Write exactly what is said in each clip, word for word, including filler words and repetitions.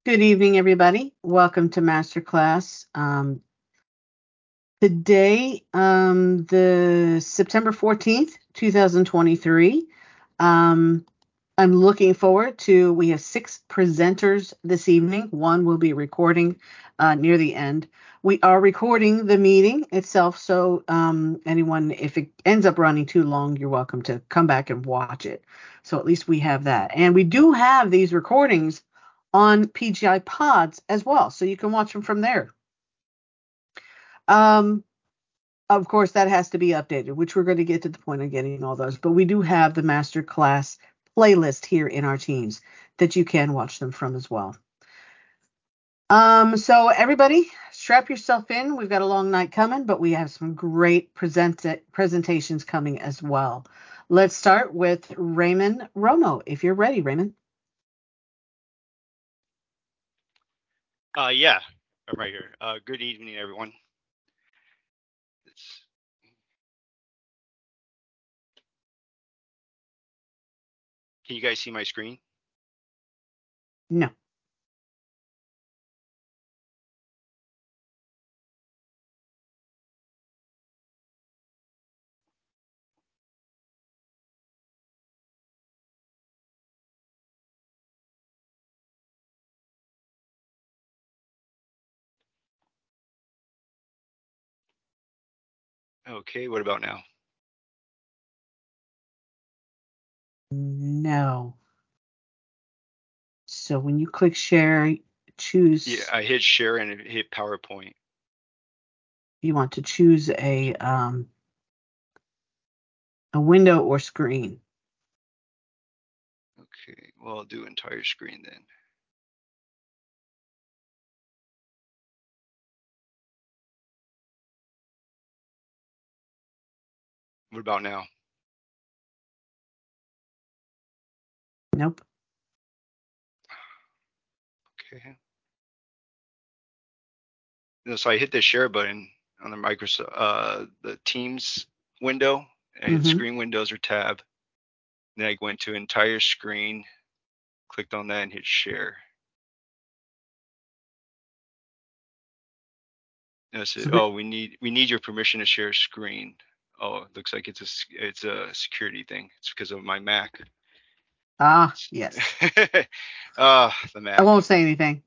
Good evening, everybody. Welcome to Masterclass. Um, today, um, the September fourteenth, twenty twenty-three. Um, I'm looking forward to, we have six presenters this evening. One will be recording uh, near the end. We are recording the meeting itself, so um, anyone, if it ends up running too long, you're welcome to come back and watch it. So at least we have that. And we do have these recordings on P G I Pods as well, so you can watch them from there. Um, of course, that has to be updated, which we're going to get to the point of getting all those. But we do have the master class playlist here in our teams that you can watch them from as well. Um, so everybody, strap yourself in. We've got a long night coming, but we have some great present presentations coming as well. Let's start with Raymond Romo. If you're ready, Raymond. Uh, yeah, I'm right here. Uh, good evening, everyone. It's... Can you guys see my screen? No. Okay, what about now? No. So when you click share, choose. Yeah, I hit share and it hit PowerPoint. You want to choose a um, a window or screen. Okay, well, I'll do entire screen then. What about now? Nope. Okay. So I hit the share button on the Microsoft, uh, the Teams window. I hit Mm-hmm. screen windows or tab. Then I went to entire screen, clicked on that and hit share. And I said, So oh, we need we need your permission to share screen. Oh, it looks like it's a it's a security thing. It's because of my Mac. ah, yes. uh, the I Mac. won't say anything.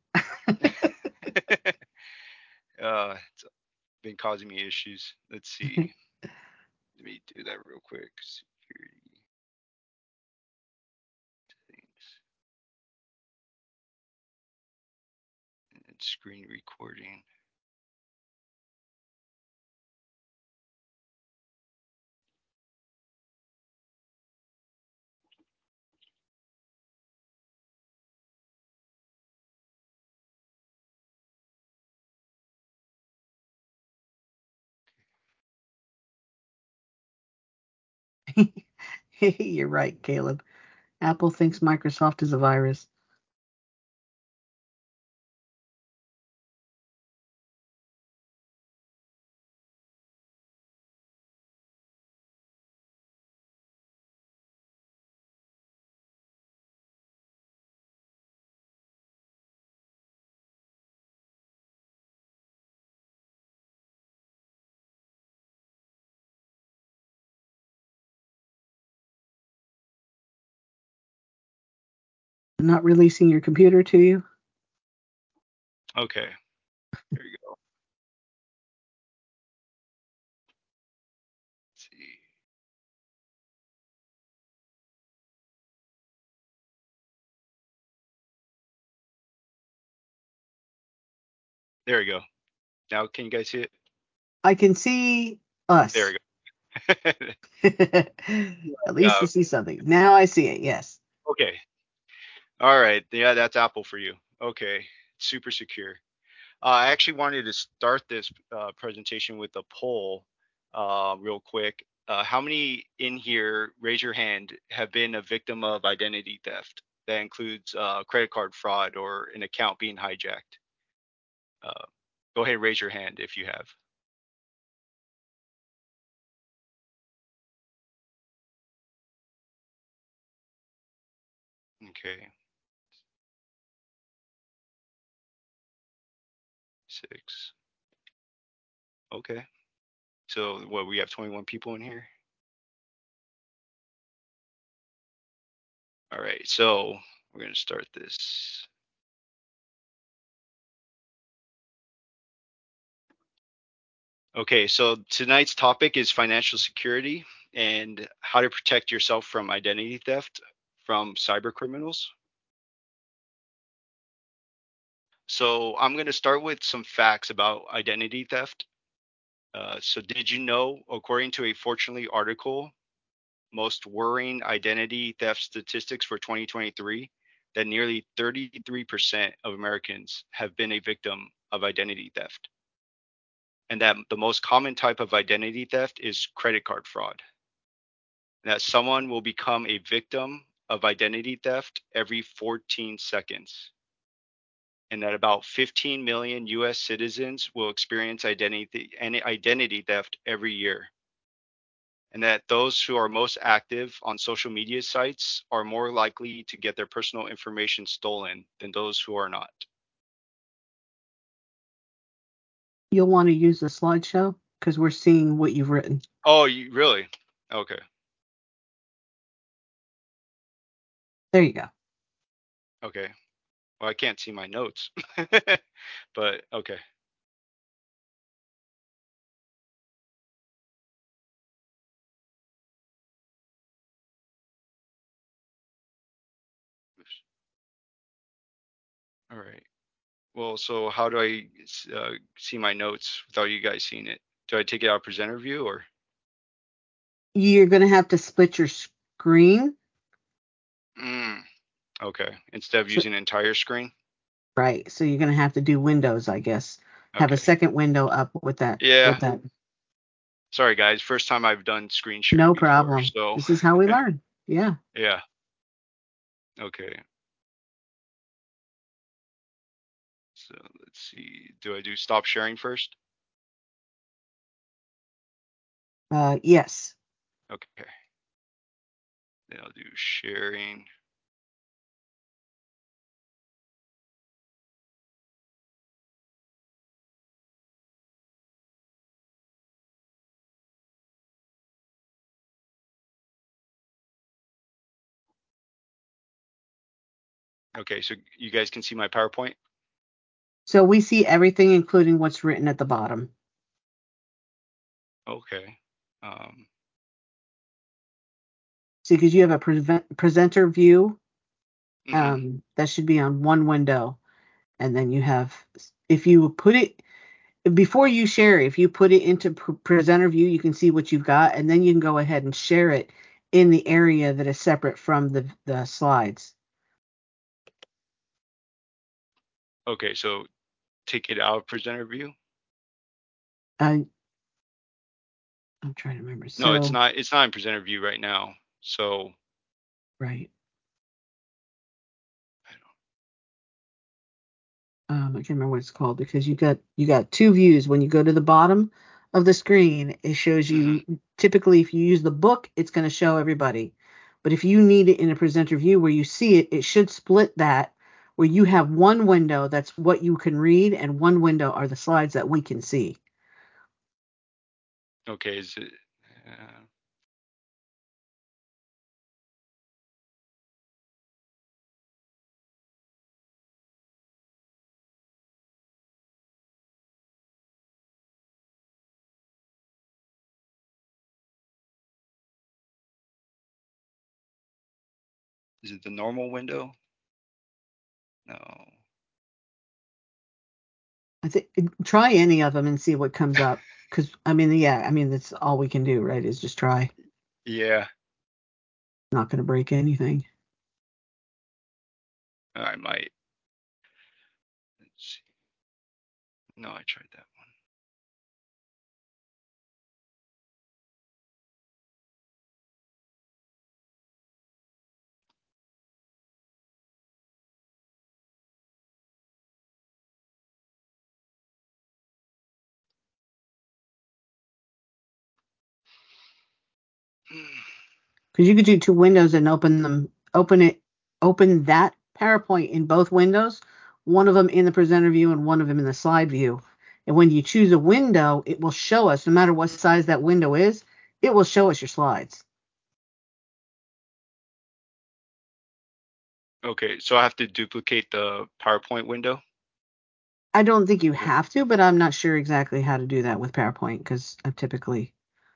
uh, it's been causing me issues. Let's see. Let me do that real quick. Security things and screen recording. You're right, Caleb. Apple thinks Microsoft is a virus. Not releasing your computer to you? Okay. There you go. Let's see. There we go. Now, can you guys see it? I can see There us. we go. At least uh, you see something. Now I see it, yes. okay. All right. Yeah, that's Apple for you. Okay. Super secure. Uh, I actually wanted to start this uh, presentation with a poll uh, real quick. Uh, how many in here, raise your hand, have been a victim of identity theft? That includes uh, credit card fraud or an account being hijacked. Uh, go ahead and raise your hand if you have. Okay. Six. Okay. So what, we have twenty-one people in here? All right, so we're going to start this. Okay, so tonight's topic is financial security and how to protect yourself from identity theft from cyber criminals. So I'm going to start with some facts about identity theft. Uh, so did you know, according to a Fortunately article, most worrying identity theft statistics for twenty twenty-three, that nearly thirty-three percent of Americans have been a victim of identity theft, and that the most common type of identity theft is credit card fraud. And that someone will become a victim of identity theft every fourteen seconds, and that about fifteen million U S citizens will experience identity identity theft every year, and that those who are most active on social media sites are more likely to get their personal information stolen than those who are not. You'll want to use the slideshow because we're seeing what you've written. Oh, you really? Okay. There you go. Okay. Well, I can't see my notes, but okay. All right. Well, so how do I uh, see my notes without you guys seeing it? Do I take it out of presenter view or? You're going to have to split your screen. Mm, okay. Instead of So, using entire screen? right. So you're going to have to do Windows, I guess. Have a Okay. second window up with that. Yeah. With that. Sorry, guys. First time I've done screen sharing No before. problem. So, This is how we learn. Yeah. yeah. Okay. So let's see. Do I do stop sharing first? Uh, yes. Okay. Then I'll do sharing. Okay, so you guys can see my PowerPoint? So we see everything, including what's written at the bottom. Okay. Um, See, because you have a pre- presenter view, mhm. um, that should be on one window, and then you have, if you put it before you share it, if you put it into pre- presenter view, you can see what you've got, and then you can go ahead and share it in the area that is separate from the the slides. Okay, so take it out of presenter view? Uh, I'm trying to remember. No, it's So, not it's not in presenter view right now. So right. I don't Um, I can't remember what it's called because you got you got two views. When you go to the bottom of the screen, it shows mhm. you, typically if you use the book, it's going to show everybody. But if you need it in a presenter view where you see it, it should split that where you have one window that's what you can read and one window are the slides that we can see. Okay, is it uh, is it the normal window? No. I think try any of them and see what comes up. Because I mean, yeah, I mean that's all we can do, right? Is just try. Yeah, Not going to break anything. I might. Let's see. No, I tried that one. Because you could do two windows and open them, open it, open that PowerPoint in both windows, one of them in the presenter view and one of them in the slide view. And when you choose a window, it will show us, no matter what size that window is, it will show us your slides. Okay, so I have to duplicate the PowerPoint window? I don't think you have to, but I'm not sure exactly how to do that with PowerPoint because I'm typically,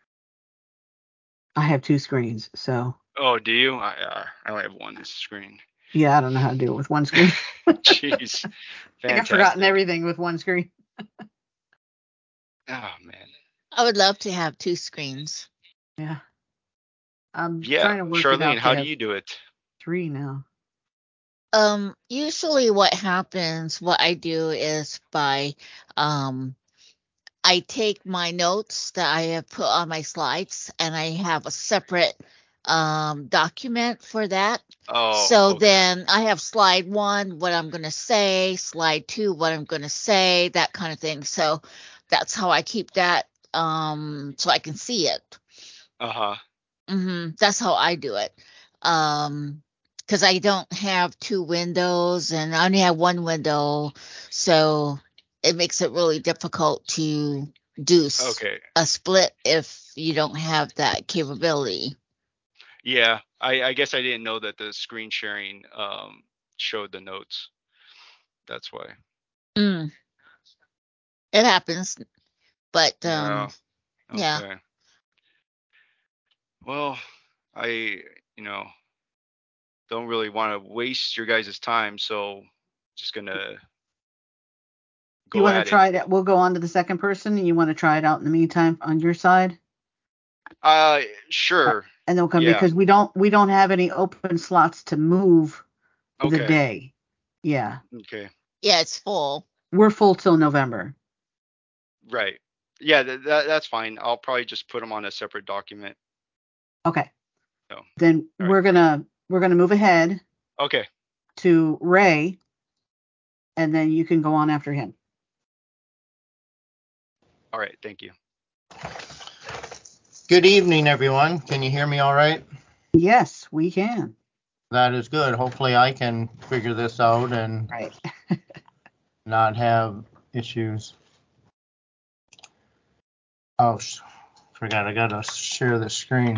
I have two screens. So, Oh, do you? I, uh, I only have one screen. yeah, I don't know how to do it with one screen. Jeez. I think I've forgotten Fantastic. everything with one screen. Oh, man. I would love to have two screens. Yeah. I'm Yeah, trying to work it Charlene, out to how do have you do it? three now. Um, usually what happens, what I do is by, um, I take my notes that I have put on my slides and I have a separate um, document for that. Oh, So okay. then I have slide one, what I'm going to say, slide two, what I'm going to say, that kind of thing. So that's how I keep that um, so I can see it. Uh-huh. hmm That's how I do it. Um, because I don't have two windows and I only have one window, so it makes it really difficult to do s- Okay. a split if you don't have that capability. Yeah, I, I guess I didn't know that the screen sharing um showed the notes. That's why. Mm, it happens, but um, Yeah. yeah. Okay. Well, I, you know, don't really want to waste your guys' time, so just gonna You go want to at it. try it? We'll go on to the second person, and you want to try it out in the meantime on your side, Uh, Uh, sure. and then we'll come Yeah. because we don't we don't have any open slots to move the Okay. day. Yeah, Okay. Yeah, it's full. we're full till November. Right. Yeah, th- that that's fine. I'll probably just put them on a separate document. Okay, So, then all right. we're gonna we're gonna move ahead Okay. to Ray, and then you can go on after him. All right. Thank you. Good evening, everyone. Can you hear me all right? Yes, we can. That is good. Hopefully I can figure this out and Right. not have issues. Oh, sh- forgot I gotta share the screen.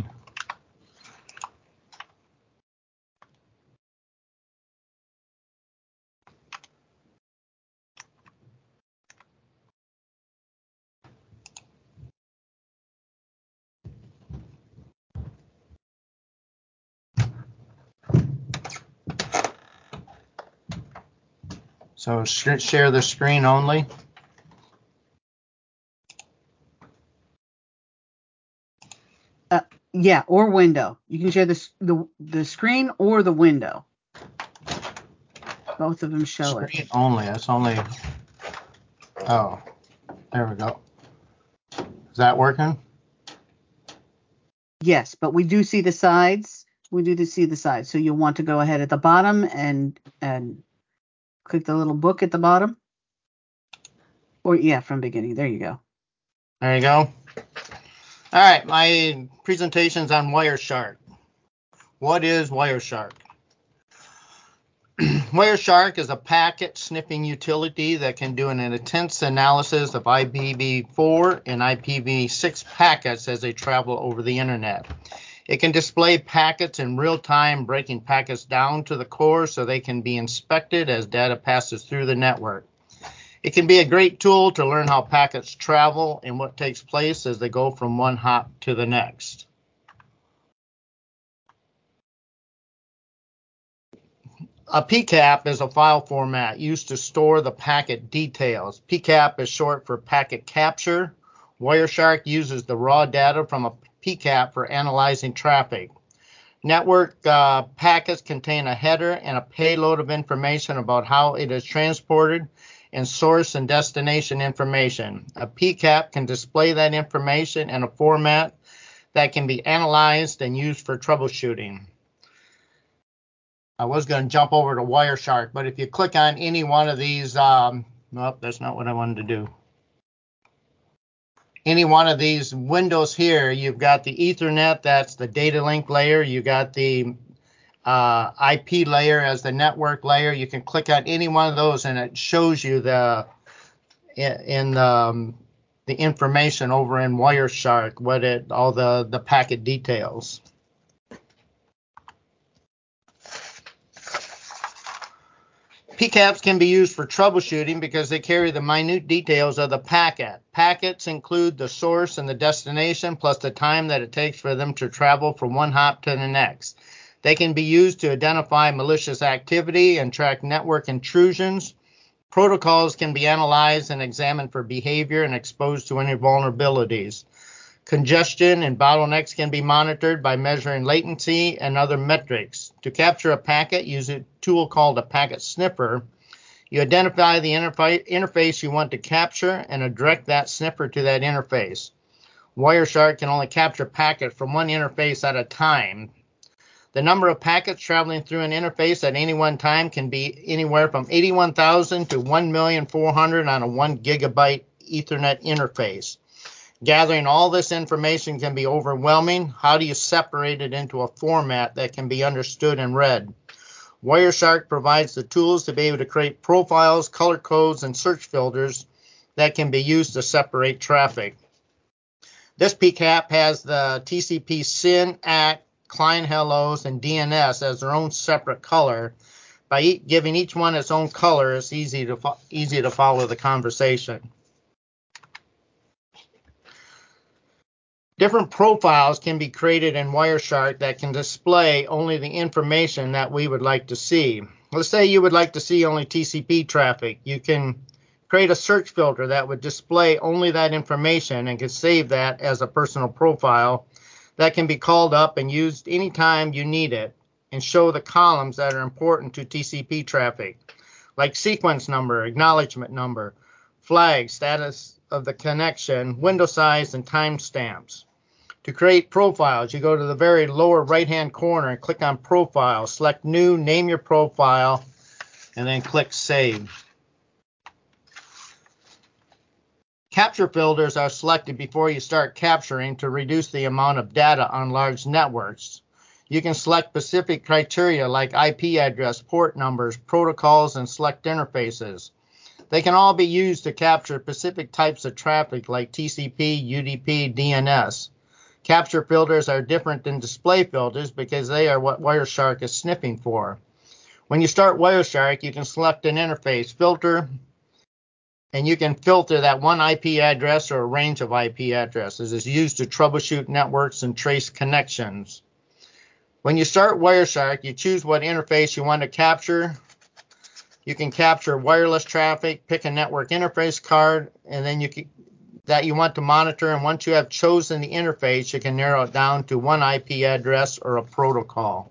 So sh- share the screen only. Uh, yeah, or window. You can share this the the screen or the window. Both of them show it. Screen only. That's only. Oh, there we go. Is that working? Yes, but we do see the sides. We do see the sides. So you'll want to go ahead at the bottom and and click the little book at the bottom. Or yeah, from beginning. There you go. There you go. All right, my presentation's on Wireshark. What is Wireshark? Wireshark is a packet sniffing utility that can do an intense analysis of I P v four and I P v six packets as they travel over the internet. It can display packets in real time, breaking packets down to the core so they can be inspected as data passes through the network. It can be a great tool to learn how packets travel and what takes place as they go from one hop to the next. A P CAP is a file format used to store the packet details. P CAP is short for packet capture. Wireshark uses the raw data from a P CAP for analyzing traffic. Network uh, packets contain a header and a payload of information about how it is transported and source and destination information. A P CAP can display that information in a format that can be analyzed and used for troubleshooting. I was going to jump over to Wireshark, but if you click on any one of these, um, nope, that's not what I wanted to do. Any one of these windows here, you've got the Ethernet, that's the data link layer. You got the uh, I P layer as the network layer. You can click on any one of those and it shows you the in, in um, the information over in Wireshark, what it all the the packet details. P CAPs can be used for troubleshooting because they carry the minute details of the packet. Packets include the source and the destination, plus the time that it takes for them to travel from one hop to the next. They can be used to identify malicious activity and track network intrusions. Protocols can be analyzed and examined for behavior and exposed to any vulnerabilities. Congestion and bottlenecks can be monitored by measuring latency and other metrics. To capture a packet, use a tool called a packet sniffer. You identify the interfa- interface you want to capture and direct that sniffer to that interface. Wireshark can only capture packets from one interface at a time. The number of packets traveling through an interface at any one time can be anywhere from eighty-one thousand to one million four hundred on a one gigabyte Ethernet interface. Gathering all this information can be overwhelming. How do you separate it into a format that can be understood and read? Wireshark provides the tools to be able to create profiles, color codes, and search filters that can be used to separate traffic. This P CAP has the T C P S Y N, A C K, client hellos, and D N S as their own separate color. By e- giving each one its own color, it's easy to fo- easy to follow the conversation. Different profiles can be created in Wireshark that can display only the information that we would like to see. Let's say you would like to see only T C P traffic. You can create a search filter that would display only that information and can save that as a personal profile that can be called up and used anytime you need it, and show the columns that are important to T C P traffic, like sequence number, acknowledgement number, flag, status of the connection, window size, and timestamps. To create profiles, you go to the very lower right-hand corner and click on Profile. Select New, name your profile, and then click Save. Capture filters are selected before you start capturing to reduce the amount of data on large networks. You can select specific criteria like I P address, port numbers, protocols, and select interfaces. They can all be used to capture specific types of traffic like T C P, U D P, D N S. Capture filters are different than display filters because they are what Wireshark is sniffing for. When you start Wireshark, you can select an interface filter, and you can filter that one I P address or a range of I P addresses. It's used to troubleshoot networks and trace connections. When you start Wireshark, you choose what interface you want to capture. You can capture wireless traffic, pick a network interface card, and then you can that you want to monitor, and once you have chosen the interface, you can narrow it down to one I P address or a protocol.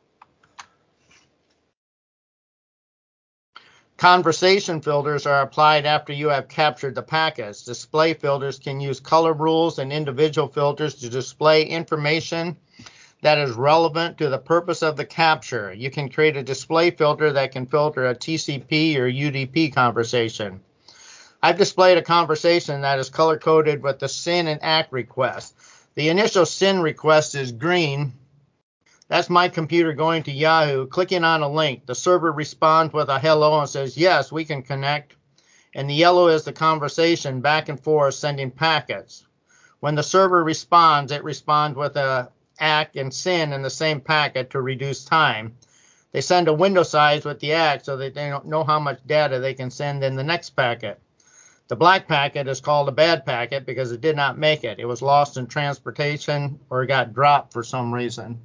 Conversation filters are applied after you have captured the packets. Display filters can use color rules and individual filters to display information that is relevant to the purpose of the capture. You can create a display filter that can filter a T C P or U D P conversation. I've displayed a conversation that is color-coded with the S Y N and A C K request. The initial S Y N request is green. That's my computer going to Yahoo, clicking on a link. The server responds with a hello and says, yes, we can connect. And the yellow is the conversation back and forth sending packets. When the server responds, it responds with a A C K and S Y N in the same packet to reduce time. They send a window size with the A C K so that they don't know how much data they can send in the next packet. The black packet is called a bad packet because it did not make it. It was lost in transportation or got dropped for some reason.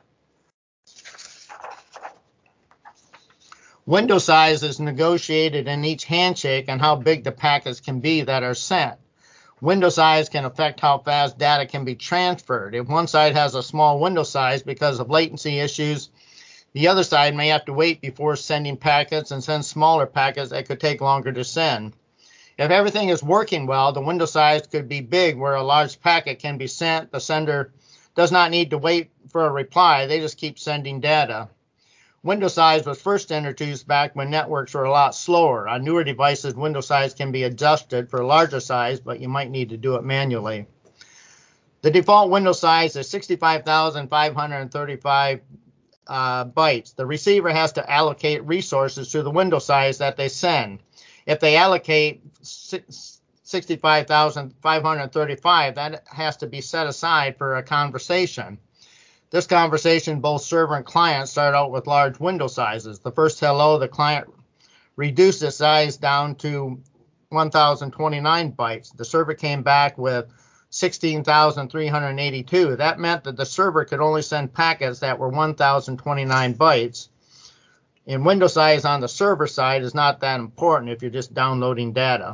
Window size is negotiated in each handshake and how big the packets can be that are sent. Window size can affect how fast data can be transferred. If one side has a small window size because of latency issues, the other side may have to wait before sending packets and send smaller packets that could take longer to send. If everything is working well, the window size could be big where a large packet can be sent. The sender does not need to wait for a reply. They just keep sending data. Window size was first introduced back when networks were a lot slower. On newer devices, window size can be adjusted for a larger size, but you might need to do it manually. The default window size is sixty-five thousand five hundred thirty-five uh, bytes. The receiver has to allocate resources to the window size that they send. If they allocate sixty-five thousand five hundred thirty-five, that has to be set aside for a conversation. This conversation, both server and client start out with large window sizes. The first hello, the client reduced the size down to one thousand twenty-nine bytes. The server came back with sixteen thousand three hundred eighty-two. That meant that the server could only send packets that were one thousand twenty-nine bytes. And window size on the server side is not that important if you're just downloading data.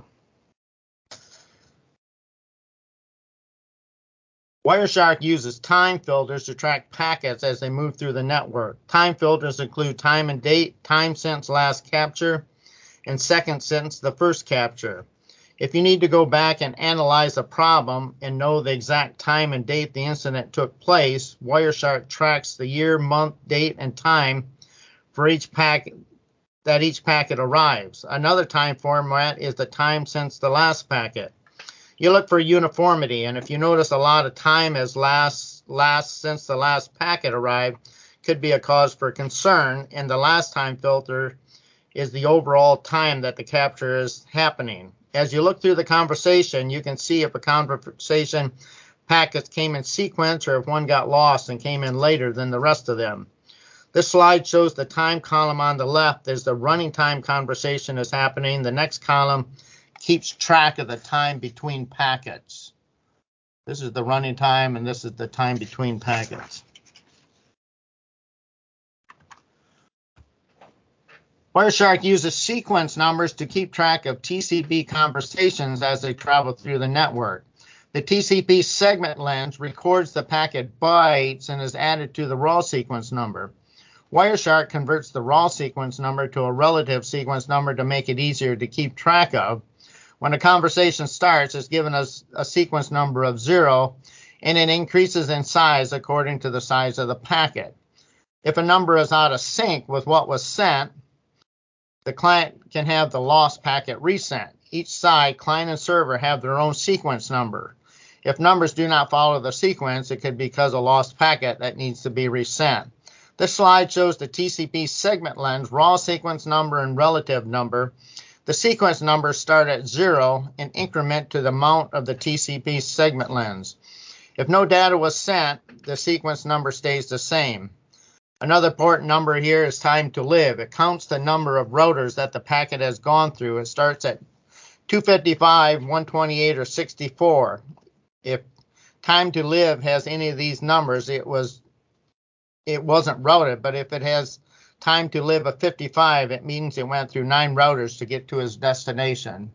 Wireshark uses time filters to track packets as they move through the network. Time filters include time and date, time since last capture, and second since the first capture. If you need to go back and analyze a problem and know the exact time and date the incident took place, Wireshark tracks the year, month, date, and time for each packet that each packet arrives. Another time format is the time since the last packet. You look for uniformity, and if you notice a lot of time as last last since the last packet arrived, could be a cause for concern, and the last time filter is the overall time that the capture is happening. As you look through the conversation, you can see if a conversation packets came in sequence or if one got lost and came in later than the rest of them. This slide shows the time column on the left as the running time conversation is happening. The next column keeps track of the time between packets. This is the running time, and this is the time between packets. Wireshark uses sequence numbers to keep track of T C P conversations as they travel through the network. The T C P segment lens records the packet bytes and is added to the raw sequence number. Wireshark converts the raw sequence number to a relative sequence number to make it easier to keep track of. When a conversation starts, it's given us a sequence number of zero, and it increases in size according to the size of the packet. If a number is out of sync with what was sent, the client can have the lost packet resent. Each side, client and server, have their own sequence number. If numbers do not follow the sequence, it could be because of a lost packet that needs to be resent. This slide shows the T C P segment lens, raw sequence number, and relative number. The sequence numbers start at zero and increment to the amount of the T C P segment lens. If no data was sent, the sequence number stays the same. Another important number here is time to live. It counts the number of routers that the packet has gone through. It starts at two fifty-five, one twenty-eight, or sixty-four. If time to live has any of these numbers, it was it wasn't routed, but if it has time to live of fifty-five, it means it went through nine routers to get to its destination.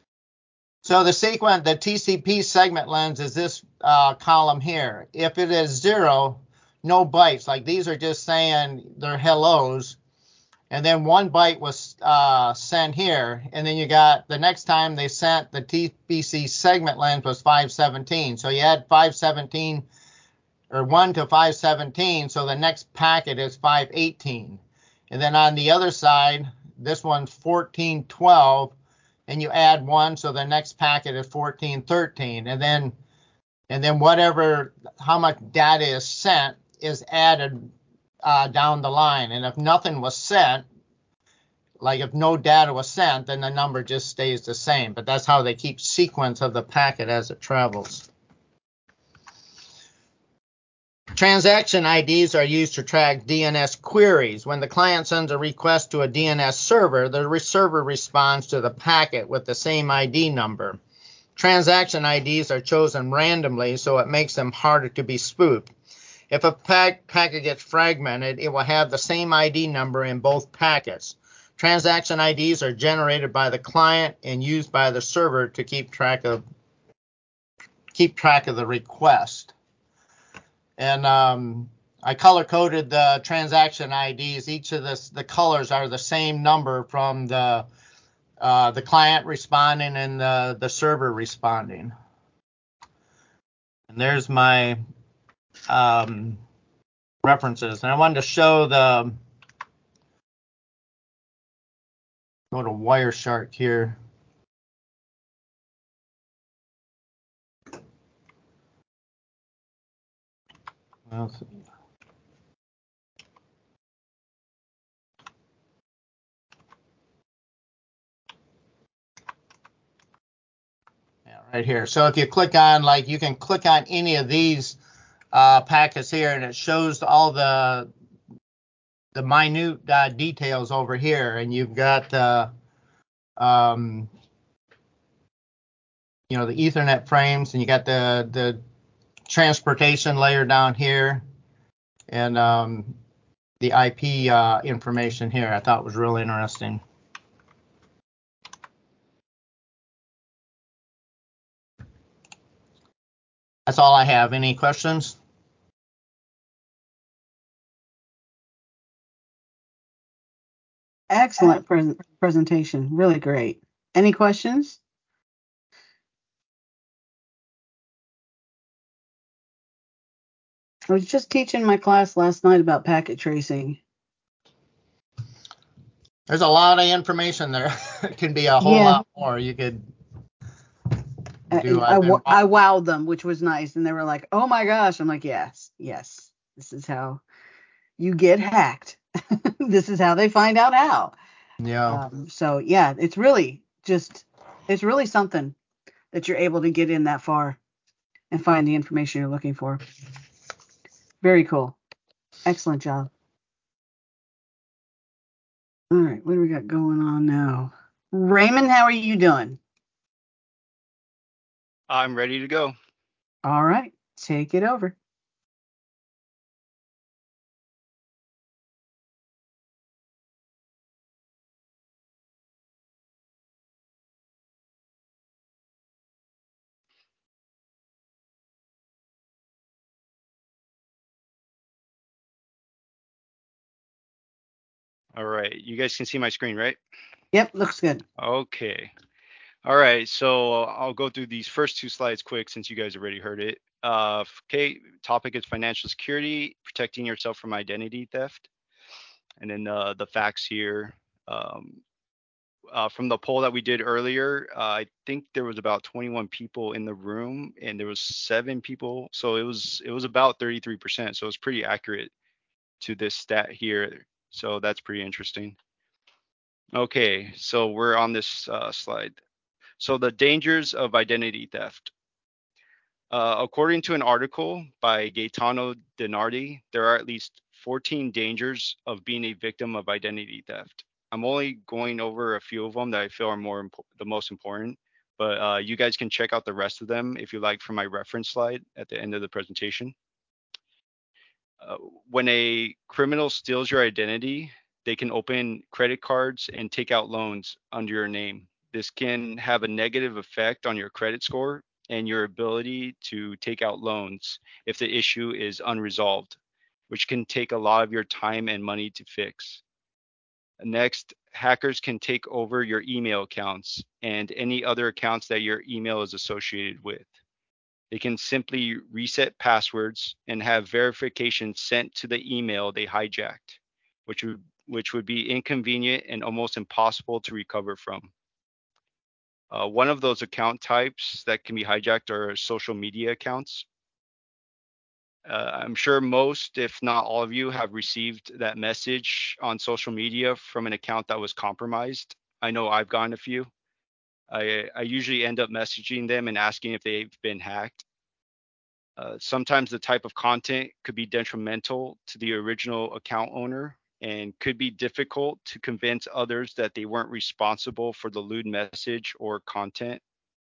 So the sequence, the T C P segment lens is this uh, column here. If it is zero, no bytes, like these are just saying they're hellos, and then one byte was uh, sent here, and then you got the next time they sent the T C P segment length was five seventeen. So you add five seventeen or one to five seventeen, so the next packet is five eighteen. And then on the other side, this one's fourteen twelve, and you add one, so the next packet is fourteen thirteen. And then and then whatever, how much data is sent is added uh, down the line. And if nothing was sent, like if no data was sent, then the number just stays the same. But that's how they keep sequence of the packet as it travels. Transaction I Ds are used to track D N S queries. When the client sends a request to a D N S server, the server responds to the packet with the same I D number. Transaction I Ds are chosen randomly, so it makes them harder to be spoofed. If a pack, packet gets fragmented, it will have the same I D number in both packets. Transaction I Ds are generated by the client and used by the server to keep track of keep track of the request. And um, I color-coded the transaction I Ds. Each of this, the colors are the same number from the uh, the client responding and the, the server responding. And there's my um, references. And I wanted to show the, go to Wireshark here. Well, right here. So if you click on, like, you can click on any of these uh, packets here, and it shows all the the minute uh, details over here. And you've got, uh, um, you know, the Ethernet frames, and you got the the transportation layer down here, and um, the I P uh, information here. I thought was really interesting. That's all I have. Any questions? Excellent pres presentation. Really great. Any questions? I was just teaching my class last night about packet tracing. There's a lot of information there. It can be a whole Yeah. lot more. You could do. I, I, I've been, I wowed them, which was nice. And they were like, oh my gosh. I'm like, yes, yes. This is how you get hacked. This is how they find out how. yeah. Um, so, yeah, it's really just, it's really something that you're able to get in that far and find the information you're looking for. Very cool. Excellent job. All right, what do we got going on now? Raymond, how are you doing? I'm ready to go. All right, take it over. All right, you guys can see my screen, right? Yep, looks good. Okay. All right, so I'll go through these first two slides quick since you guys already heard it. Uh, okay, topic is financial security, protecting yourself from identity theft. And then uh, the facts here. Um, uh, from the poll that we did earlier, uh, I think there was about twenty-one people in the room, and there was seven people, so it was it was about thirty-three percent. So it's pretty accurate to this stat here. So that's pretty interesting. Okay, so we're on this uh, slide. So the dangers of identity theft. Uh, according to an article by Gaetano DiNardi, there are at least fourteen dangers of being a victim of identity theft. I'm only going over a few of them that I feel are more impo- the most important, but uh, you guys can check out the rest of them if you like from my reference slide at the end of the presentation. Uh, when a criminal steals your identity, they can open credit cards and take out loans under your name. This can have a negative effect on your credit score and your ability to take out loans if the issue is unresolved, which can take a lot of your time and money to fix. Next, hackers can take over your email accounts and any other accounts that your email is associated with. They can simply reset passwords and have verification sent to the email they hijacked, which would which would be inconvenient and almost impossible to recover from. Uh, one of those account types that can be hijacked are social media accounts. Uh, I'm sure most, if not all of you, have received that message on social media from an account that was compromised. I know I've gotten a few. I, I usually end up messaging them and asking if they've been hacked. Uh, sometimes the type of content could be detrimental to the original account owner and could be difficult to convince others that they weren't responsible for the lewd message or content.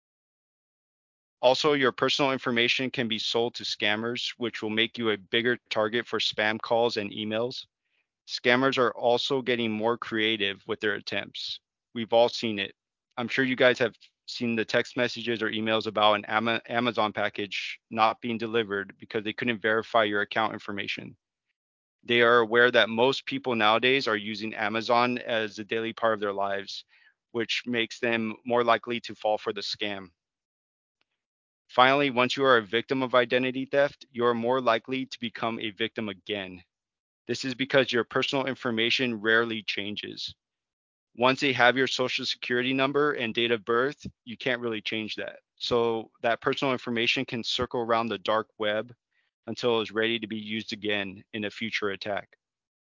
Also, your personal information can be sold to scammers, which will make you a bigger target for spam calls and emails. Scammers are also getting more creative with their attempts. We've all seen it. I'm sure you guys have seen the text messages or emails about an Ama- Amazon package not being delivered because they couldn't verify your account information. They are aware that most people nowadays are using Amazon as a daily part of their lives, which makes them more likely to fall for the scam. Finally, once you are a victim of identity theft, you are more likely to become a victim again. This is because your personal information rarely changes. Once they have your social security number and date of birth, you can't really change that. So that personal information can circle around the dark web until it's ready to be used again in a future attack.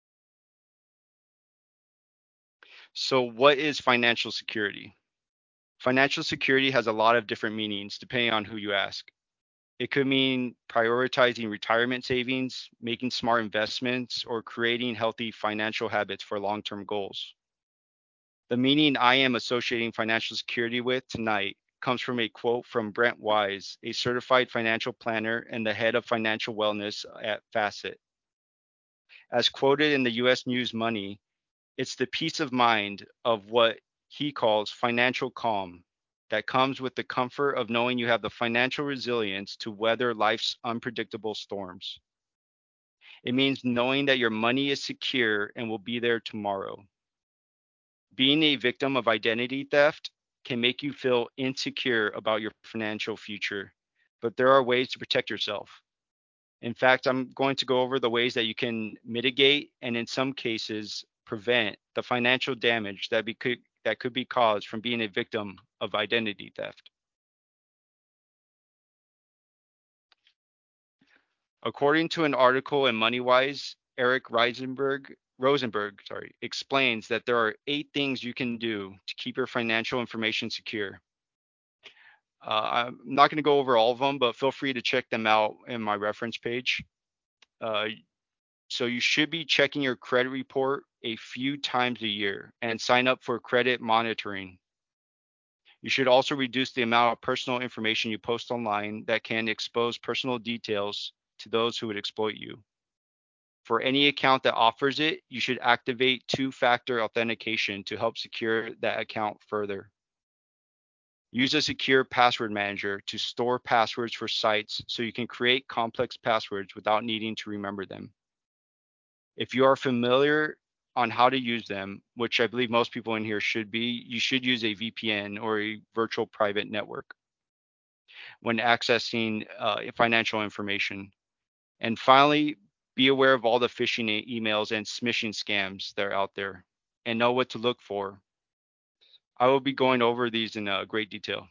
So what is financial security? Financial security has a lot of different meanings depending on who you ask. It could mean prioritizing retirement savings, making smart investments, or creating healthy financial habits for long-term goals. The meaning I am associating financial security with tonight comes from a quote from Brent Wise, a certified financial planner and the head of financial wellness at Facet. As quoted in the U S News Money, it's the peace of mind of what he calls financial calm that comes with the comfort of knowing you have the financial resilience to weather life's unpredictable storms. It means knowing that your money is secure and will be there tomorrow. Being a victim of identity theft can make you feel insecure about your financial future, but there are ways to protect yourself. In fact, I'm going to go over the ways that you can mitigate and in some cases prevent the financial damage that, be, could, that could be caused from being a victim of identity theft. According to an article in MoneyWise, Eric Rosenberg, Rosenberg sorry, explains that there are eight things you can do to keep your financial information secure. Uh, I'm not going to go over all of them, but feel free to check them out in my reference page. Uh, so you should be checking your credit report a few times a year and sign up for credit monitoring. You should also reduce the amount of personal information you post online that can expose personal details to those who would exploit you. For any account that offers it, you should activate two-factor authentication to help secure that account further. Use a secure password manager to store passwords for sites so you can create complex passwords without needing to remember them. If you are familiar on how to use them, which I believe most people in here should be, you should use a V P N or a virtual private network when accessing uh, financial information. And finally, be aware of all the phishing e- emails and smishing scams that are out there and know what to look for. I will be going over these in uh, great detail.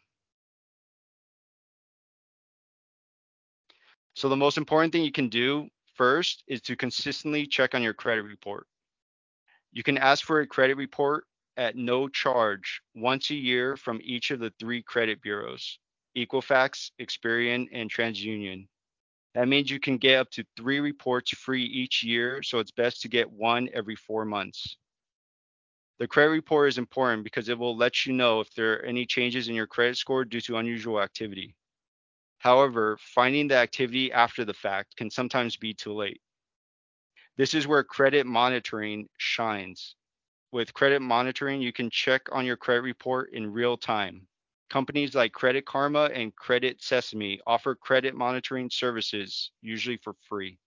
So the most important thing you can do first is to consistently check on your credit report. You can ask for a credit report at no charge once a year from each of the three credit bureaus, Equifax, Experian, and TransUnion. That means you can get up to three reports free each year, so it's best to get one every four months. The credit report is important because it will let you know if there are any changes in your credit score due to unusual activity. However, finding the activity after the fact can sometimes be too late. This is where credit monitoring shines. With credit monitoring, you can check on your credit report in real time. Companies like Credit Karma and Credit Sesame offer credit monitoring services, usually for free.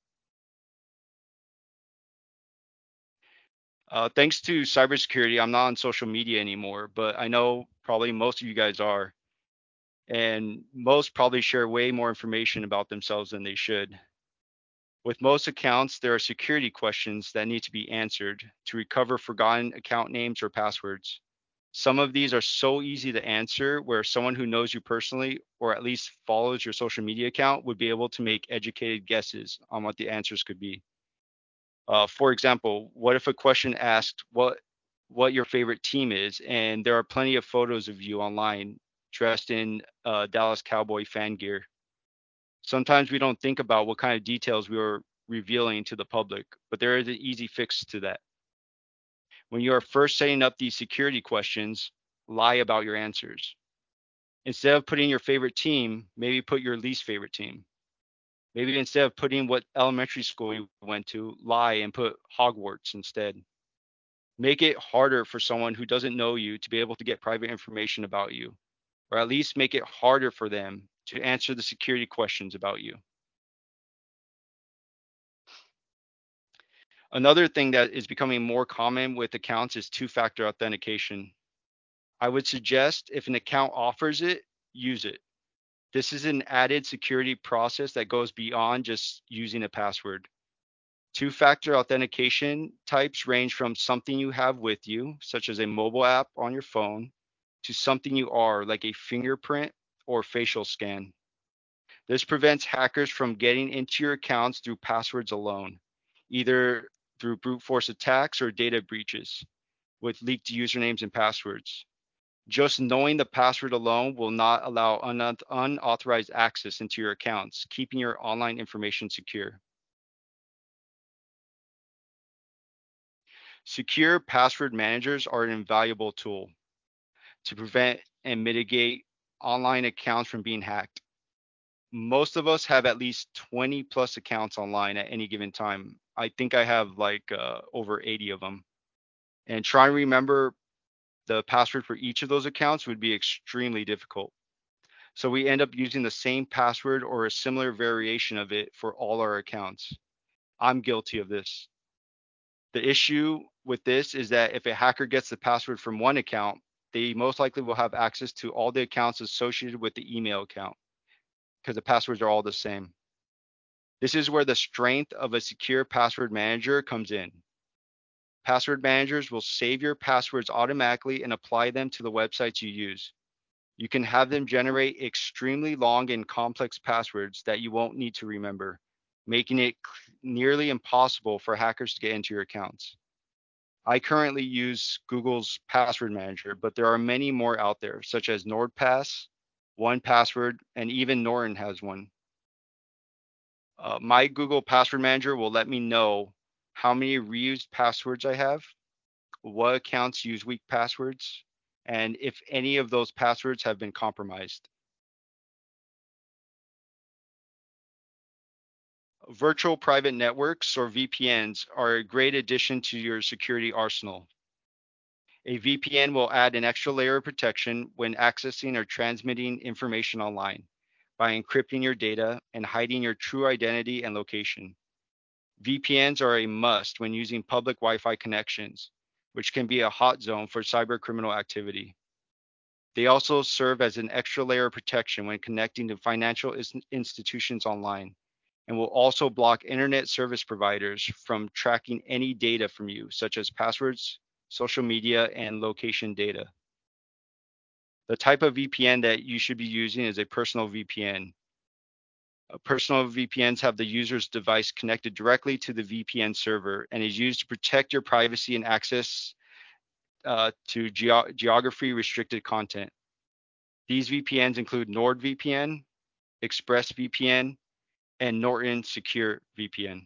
Uh, thanks to cybersecurity, I'm not on social media anymore, but I know probably most of you guys are. And most probably share way more information about themselves than they should. With most accounts, there are security questions that need to be answered to recover forgotten account names or passwords. Some of these are so easy to answer where someone who knows you personally or at least follows your social media account would be able to make educated guesses on what the answers could be. Uh, for example, what if a question asked what what your favorite team is, and there are plenty of photos of you online dressed in uh, Dallas Cowboy fan gear? Sometimes we don't think about what kind of details we are revealing to the public, but there is an easy fix to that. When you are first setting up these security questions, lie about your answers. Instead of putting your favorite team, maybe put your least favorite team. Maybe instead of putting what elementary school you went to, lie and put Hogwarts instead. Make it harder for someone who doesn't know you to be able to get private information about you, or at least make it harder for them to answer the security questions about you. Another thing that is becoming more common with accounts is two-factor authentication. I would suggest if an account offers it, use it. This is an added security process that goes beyond just using a password. Two-factor authentication types range from something you have with you, such as a mobile app on your phone, to something you are, like a fingerprint or facial scan. This prevents hackers from getting into your accounts through passwords alone, either through brute force attacks or data breaches with leaked usernames and passwords. Just knowing the password alone will not allow un- unauthorized access into your accounts, keeping your online information secure. Secure password managers are an invaluable tool to prevent and mitigate online accounts from being hacked. Most of us have at least twenty plus accounts online at any given time. I think I have like uh, over eighty of them. And trying to remember the password for each of those accounts would be extremely difficult. So we end up using the same password or a similar variation of it for all our accounts. I'm guilty of this. The issue with this is that if a hacker gets the password from one account, they most likely will have access to all the accounts associated with the email account because the passwords are all the same. This is where the strength of a secure password manager comes in. Password managers will save your passwords automatically and apply them to the websites you use. You can have them generate extremely long and complex passwords that you won't need to remember, making it nearly impossible for hackers to get into your accounts. I currently use Google's password manager, but there are many more out there, such as NordPass, one Password, and even Norton has one. Uh, my Google password manager will let me know how many reused passwords I have, what accounts use weak passwords, and if any of those passwords have been compromised. Virtual private networks, or V P Ns, are a great addition to your security arsenal. A V P N will add an extra layer of protection when accessing or transmitting information online by encrypting your data and hiding your true identity and location. V P Ns are a must when using public Wi-Fi connections, which can be a hot zone for cybercriminal activity. They also serve as an extra layer of protection when connecting to financial institutions online, and will also block internet service providers from tracking any data from you, such as passwords, social media, and location data. The type of V P N that you should be using is a personal V P N. Uh, Personal V P Ns have the user's device connected directly to the V P N server and is used to protect your privacy and access uh, to geo- geography restricted content. These V P Ns include NordVPN, ExpressVPN, and Norton Secure V P N.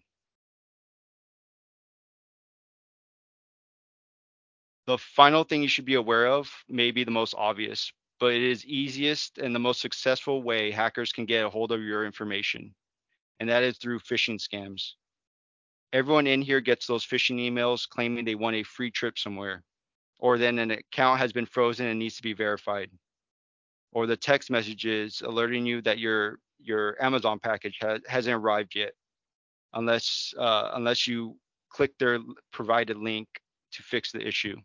The final thing you should be aware of may be the most obvious, but it is easiest and the most successful way hackers can get a hold of your information, and that is through phishing scams. Everyone in here gets those phishing emails claiming they want a free trip somewhere, or then an account has been frozen and needs to be verified, or the text messages alerting you that your your Amazon package ha- hasn't arrived yet, unless uh, unless you click their provided link to fix the issue.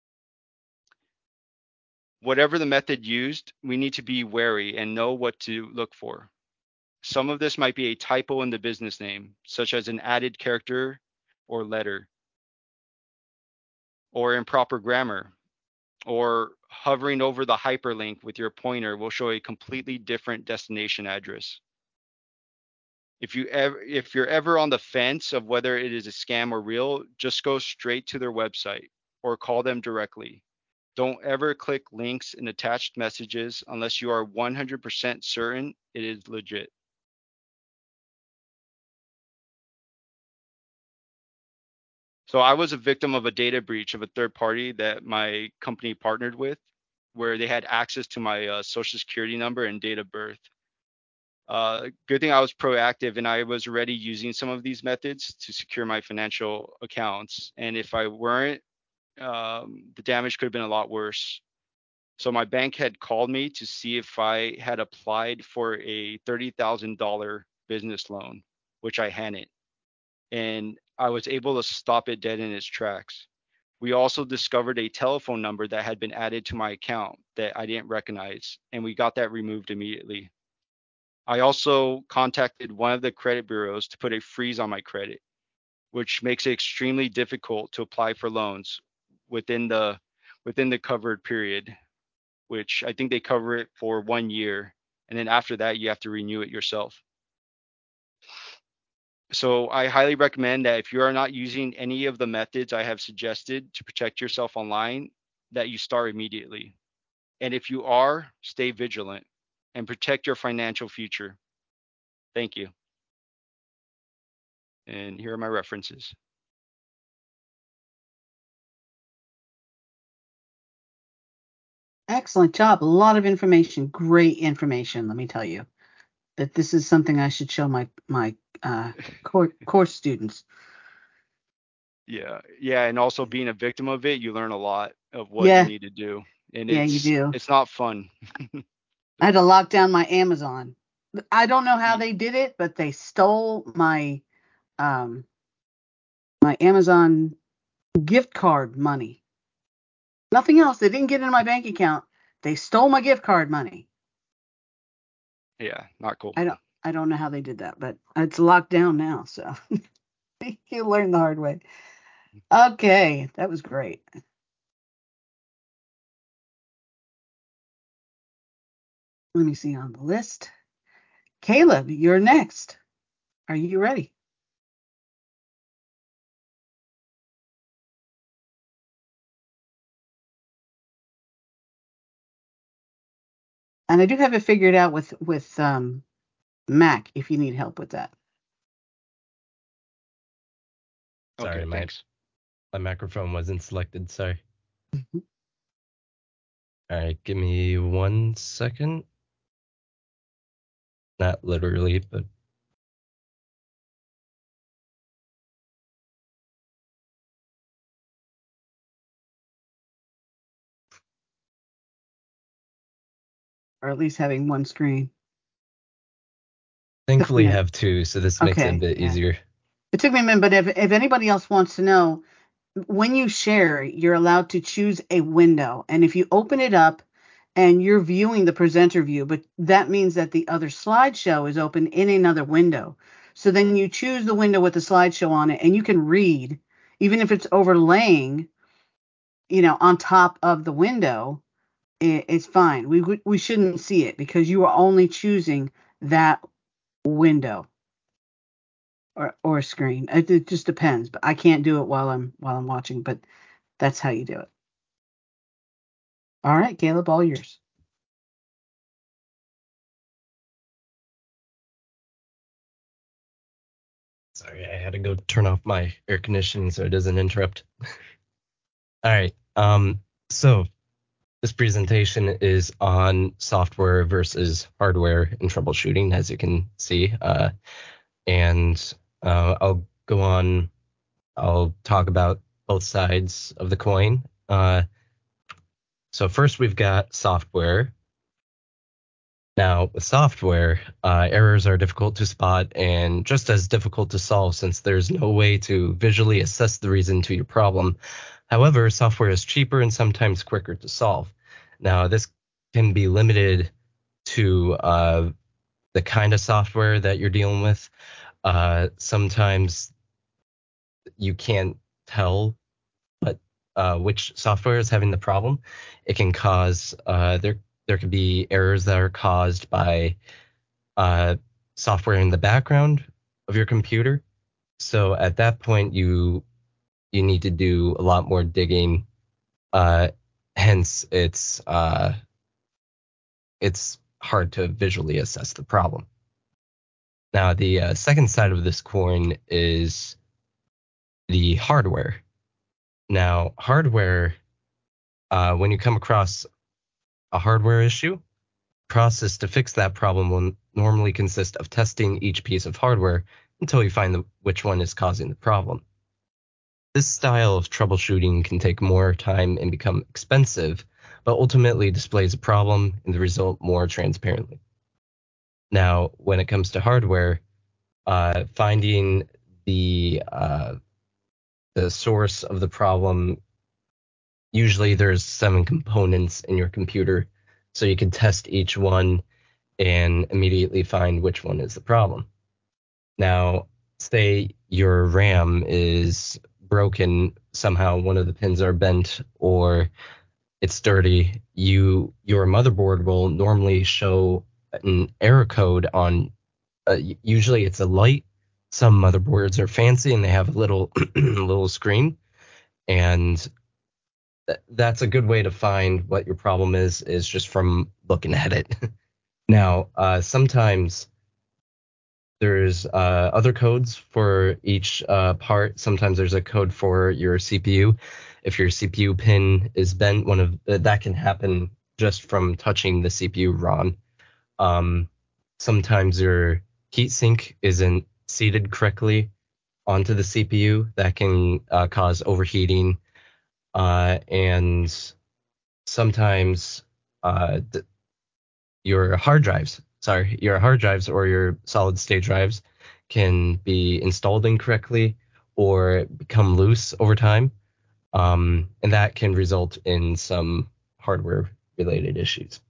Whatever the method used, we need to be wary and know what to look for. Some of this might be a typo in the business name, such as an added character or letter, or improper grammar, or hovering over the hyperlink with your pointer will show a completely different destination address. If you ever if you're ever on the fence of whether it is a scam or real, just go straight to their website or call them directly. Don't ever click links in attached messages unless you are one hundred percent certain it is legit. So I was a victim of a data breach of a third party that my company partnered with, where they had access to my uh, social security number and date of birth. Uh, good thing I was proactive and I was already using some of these methods to secure my financial accounts. And if I weren't, um, the damage could have been a lot worse. So my bank had called me to see if I had applied for a thirty thousand dollars business loan, which I hadn't. And I was able to stop it dead in its tracks. We also discovered a telephone number that had been added to my account that I didn't recognize, and we got that removed immediately. I also contacted one of the credit bureaus to put a freeze on my credit, which makes it extremely difficult to apply for loans within the within the covered period, which I think they cover it for one year, and then after that you have to renew it yourself. So I highly recommend that if you are not using any of the methods I have suggested to protect yourself online, that you start immediately. And if you are, stay vigilant and protect your financial future. Thank you. And here are my references. Excellent job. A lot of information. Great information, let me tell you. That this is something I should show my my uh, course, course students. Yeah, yeah, and also being a victim of it, you learn a lot of what Yeah, you need to do, and yeah, you it's do. it's not fun. I had to lock down my Amazon. I don't know how Ye- they did it, but they stole my um my Amazon gift card money. Nothing else. They didn't get in my bank account. They stole my gift card money. Yeah, not cool. I don't I don't know how they did that, but it's locked down now, so you learn the hard way. Okay, that was great. Let me see on the list. Caleb, you're next. Are you ready? And I do have it figured out with with um, Mac if you need help with that. Sorry, Okay, my thanks. my microphone wasn't selected. Sorry. Mhm. All right, give me one second. Not literally, but Or at least having one screen. thankfully Yeah. have two, so this makes it a Okay. bit Yeah. easier. It took me a minute, but if if anybody else wants to know, when you share, you're allowed to choose a window. And if you open it up and you're viewing the presenter view, but that means that the other slideshow is open in another window. So then you choose the window with the slideshow on it and you can read, even if it's overlaying, you know, on top of the window, it, it's fine. We, we we shouldn't see it because you are only choosing that window or, or screen. It, it just depends, but I can't do it while I'm while I'm watching, but that's how you do it. All right, Caleb, all yours. Sorry, I had to go turn off my air conditioning so it doesn't interrupt. All right. Um, so this presentation is on software versus hardware in troubleshooting, as you can see. Uh, and uh, I'll go on, I'll talk about both sides of the coin. Uh, so first we've got software. Now, with software, uh, errors are difficult to spot and just as difficult to solve since there's no way to visually assess the reason to your problem. However, software is cheaper and sometimes quicker to solve. Now, this can be limited to uh, the kind of software that you're dealing with. Uh, sometimes you can't tell but uh, which software is having the problem. It can cause uh, there there could be errors that are caused by uh, software in the background of your computer. So at that point, you you need to do a lot more digging. Uh, hence, it's uh, it's hard to visually assess the problem. Now, the uh, second side of this coin is the hardware. Now, hardware, uh, when you come across a hardware issue, process to fix that problem will normally consist of testing each piece of hardware until you find the, which one is causing the problem. This style of troubleshooting can take more time and become expensive, but ultimately displays a problem and the result more transparently. Now, when it comes to hardware, uh, finding the uh, the source of the problem, usually there's seven components in your computer, so you can test each one and immediately find which one is the problem. Now, say your RAM is broken, somehow one of the pins are bent or it's dirty, you your motherboard will normally show an error code on uh, usually it's a light. Some motherboards are fancy and they have a little little screen, and th- that's a good way to find what your problem is, is just from looking at it. Now, uh, sometimes there's uh, other codes for each uh, part. Sometimes there's a code for your C P U. If your C P U pin is bent, one of uh, that can happen just from touching the C P U ROM. Um, sometimes your heatsink isn't seated correctly onto the C P U. That can uh, cause overheating. Uh, and sometimes uh, th- your hard drives, sorry, your hard drives or your solid state drives can be installed incorrectly or become loose over time. Um, and that can result in some hardware related issues.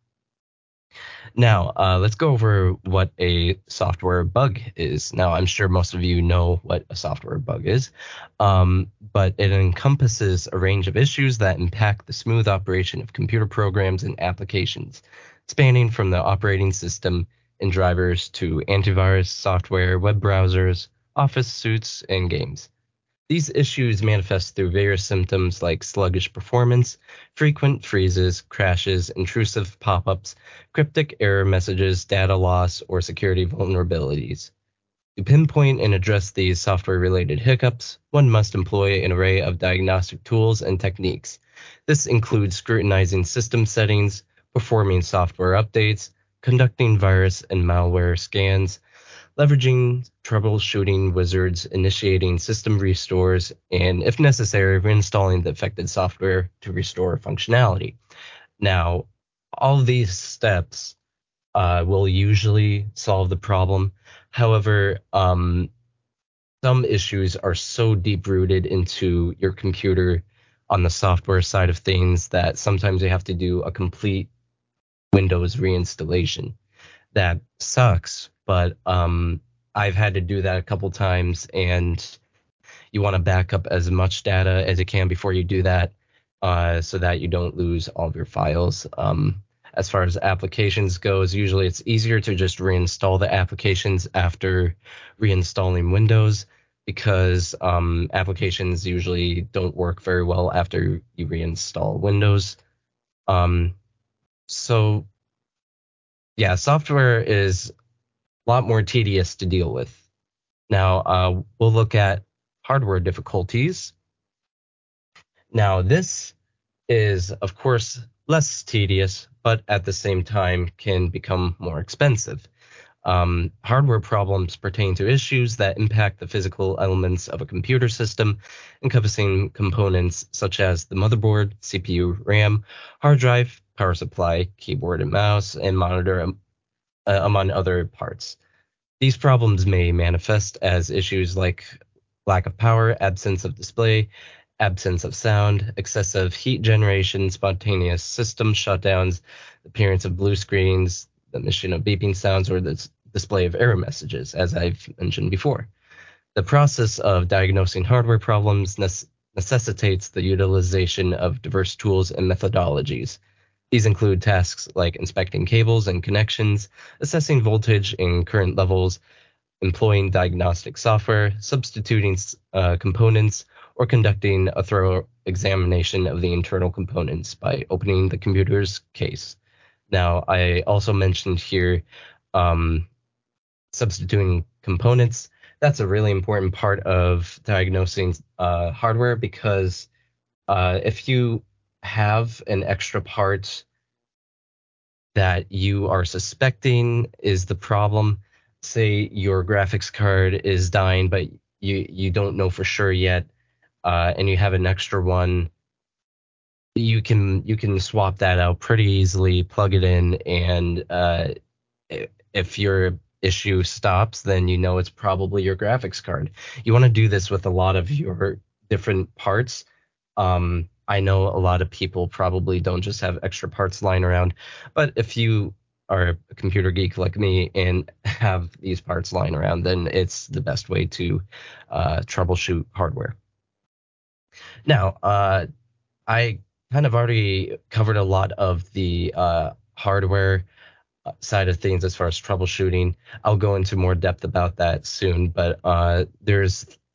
Now, uh, let's go over what a software bug is. Now, I'm sure most of you know what a software bug is, um, but it encompasses a range of issues that impact the smooth operation of computer programs and applications, spanning from the operating system and drivers to antivirus software, web browsers, office suites, and games. These issues manifest through various symptoms like sluggish performance, frequent freezes, crashes, intrusive pop-ups, cryptic error messages, data loss, or security vulnerabilities. To pinpoint and address these software-related hiccups, one must employ an array of diagnostic tools and techniques. This includes scrutinizing system settings, performing software updates, conducting virus and malware scans, leveraging troubleshooting wizards, initiating system restores, and if necessary, reinstalling the affected software to restore functionality. Now, all of these steps uh, will usually solve the problem. However, um, some issues are so deep rooted into your computer on the software side of things that sometimes you have to do a complete Windows reinstallation. That sucks, but um, I've had to do that a couple times, and you want to back up as much data as you can before you do that, uh, so that you don't lose all of your files. Um, as far as applications goes, usually it's easier to just reinstall the applications after reinstalling Windows, because um, applications usually don't work very well after you reinstall Windows. Um, so yeah, software is a lot more tedious to deal with. Now, uh, we'll look at hardware difficulties. Now, this is, of course, less tedious, but at the same time can become more expensive. Um, hardware problems pertain to issues that impact the physical elements of a computer system, encompassing components such as the motherboard, C P U, RAM, hard drive, power supply, keyboard and mouse, and monitor, um, uh, among other parts. These problems may manifest as issues like lack of power, absence of display, absence of sound, excessive heat generation, spontaneous system shutdowns, appearance of blue screens, the emission of beeping sounds, or the s- display of error messages, as I've mentioned before. The process of diagnosing hardware problems nece- necessitates the utilization of diverse tools and methodologies. These include tasks like inspecting cables and connections, assessing voltage and current levels, employing diagnostic software, substituting uh, components, or conducting a thorough examination of the internal components by opening the computer's case. Now, I also mentioned here um, substituting components. That's a really important part of diagnosing uh, hardware, because uh, if you have an extra part that you are suspecting is the problem, say your graphics card is dying, but you you don't know for sure yet, uh, and you have an extra one, you can you can swap that out pretty easily, plug it in, and uh, if your issue stops, then you know it's probably your graphics card. You want to do this with a lot of your different parts. Um, I know a lot of people probably don't just have extra parts lying around, but if you are a computer geek like me and have these parts lying around, then it's the best way to uh, troubleshoot hardware. Now, uh, I kind of already covered a lot of the uh, hardware side of things as far as troubleshooting. I'll go into more depth about that soon, but uh, there's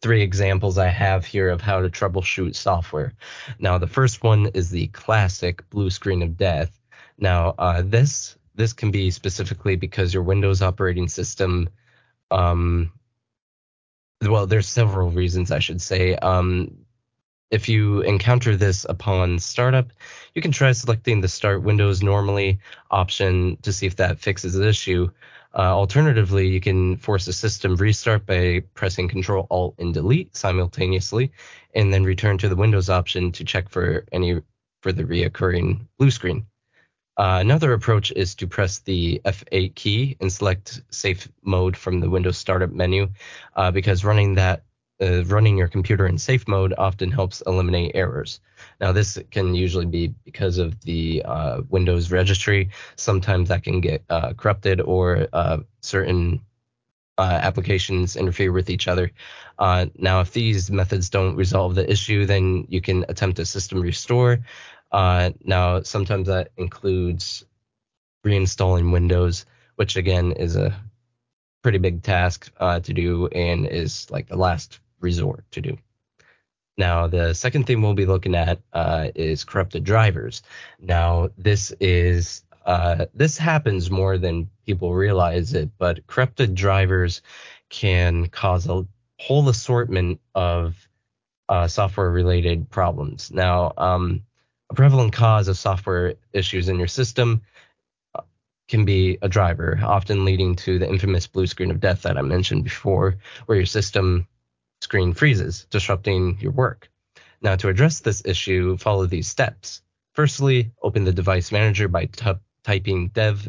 three examples I have here of how to troubleshoot software. Now, the first one is the classic blue screen of death. Now, uh, this this can be specifically because your Windows operating system, um, well, there's several reasons I should say. Um, if you encounter this upon startup, you can try selecting the Start Windows Normally option to see if that fixes the issue. Uh, alternatively, you can force a system restart by pressing Control Alt and Delete simultaneously, and then return to the Windows option to check for any for the reoccurring blue screen. Uh, another approach is to press the F eight key and select Safe Mode from the Windows Startup menu, uh, because running that uh, running your computer in safe mode often helps eliminate errors. Now, this can usually be because of the uh, Windows registry. Sometimes that can get uh, corrupted, or uh, certain uh, applications interfere with each other. Uh, now, if these methods don't resolve the issue, then you can attempt a system restore. Uh, now, sometimes that includes reinstalling Windows, which again is a pretty big task uh, to do and is like the last resort to do. Now, the second thing we'll be looking at uh, is corrupted drivers. Now, this is uh, this happens more than people realize it, but corrupted drivers can cause a whole assortment of uh, software-related problems. Now, um, a prevalent cause of software issues in your system can be a driver, often leading to the infamous blue screen of death that I mentioned before, where your system screen freezes, disrupting your work. Now, to address this issue, follow these steps. Firstly, open the device manager by t- typing dev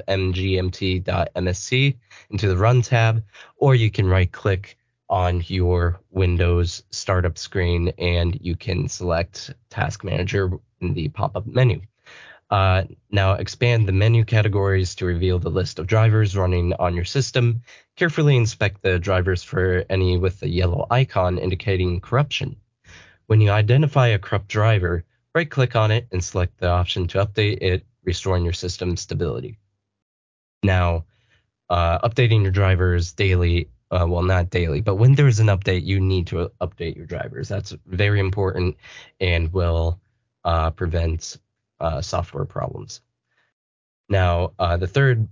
mgmt.msc into the Run tab, or you can right-click on your Windows startup screen and you can select Task Manager in the pop-up menu. Uh, now expand the menu categories to reveal the list of drivers running on your system. Carefully inspect the drivers for any with the yellow icon indicating corruption. When you identify a corrupt driver, right-click on it and select the option to update it, restoring your system stability. Now, uh, updating your drivers daily, uh, well, not daily, but when there's an update, you need to update your drivers. That's very important and will uh, prevent uh, software problems. Now, uh, the third,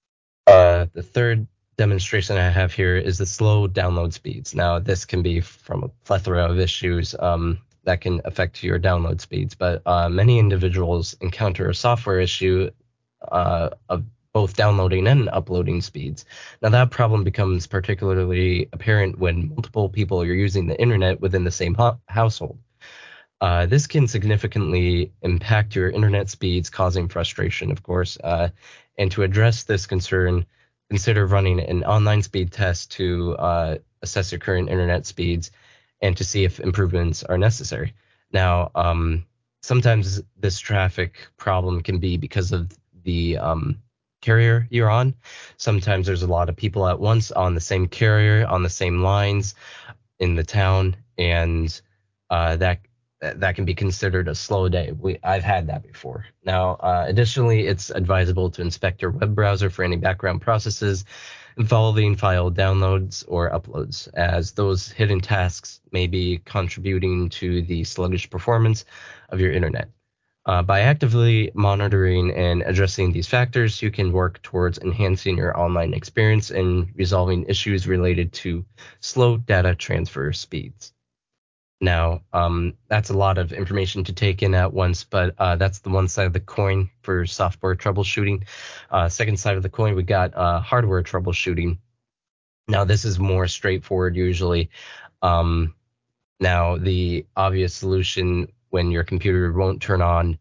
uh, the third demonstration I have here is the slow download speeds. Now, this can be from a plethora of issues um, that can affect your download speeds, but uh, many individuals encounter a software issue uh, of both downloading and uploading speeds. Now, that problem becomes particularly apparent when multiple people are using the internet within the same ho- household. Uh, this can significantly impact your internet speeds, causing frustration, of course. Uh, and to address this concern, consider running an online speed test to uh, assess your current internet speeds and to see if improvements are necessary. Now, um, sometimes this traffic problem can be because of the um, carrier you're on. Sometimes there's a lot of people at once on the same carrier, on the same lines in the town, and uh, that that can be considered a slow day. We, I've had that before. Now, uh, additionally, it's advisable to inspect your web browser for any background processes involving file downloads or uploads, as those hidden tasks may be contributing to the sluggish performance of your internet. Uh, by actively monitoring and addressing these factors, you can work towards enhancing your online experience and resolving issues related to slow data transfer speeds. Now, um, that's a lot of information to take in at once, but uh, that's the one side of the coin for software troubleshooting. Uh, second side of the coin, we got uh, hardware troubleshooting. Now, this is more straightforward usually. Um, now, the obvious solution when your computer won't turn on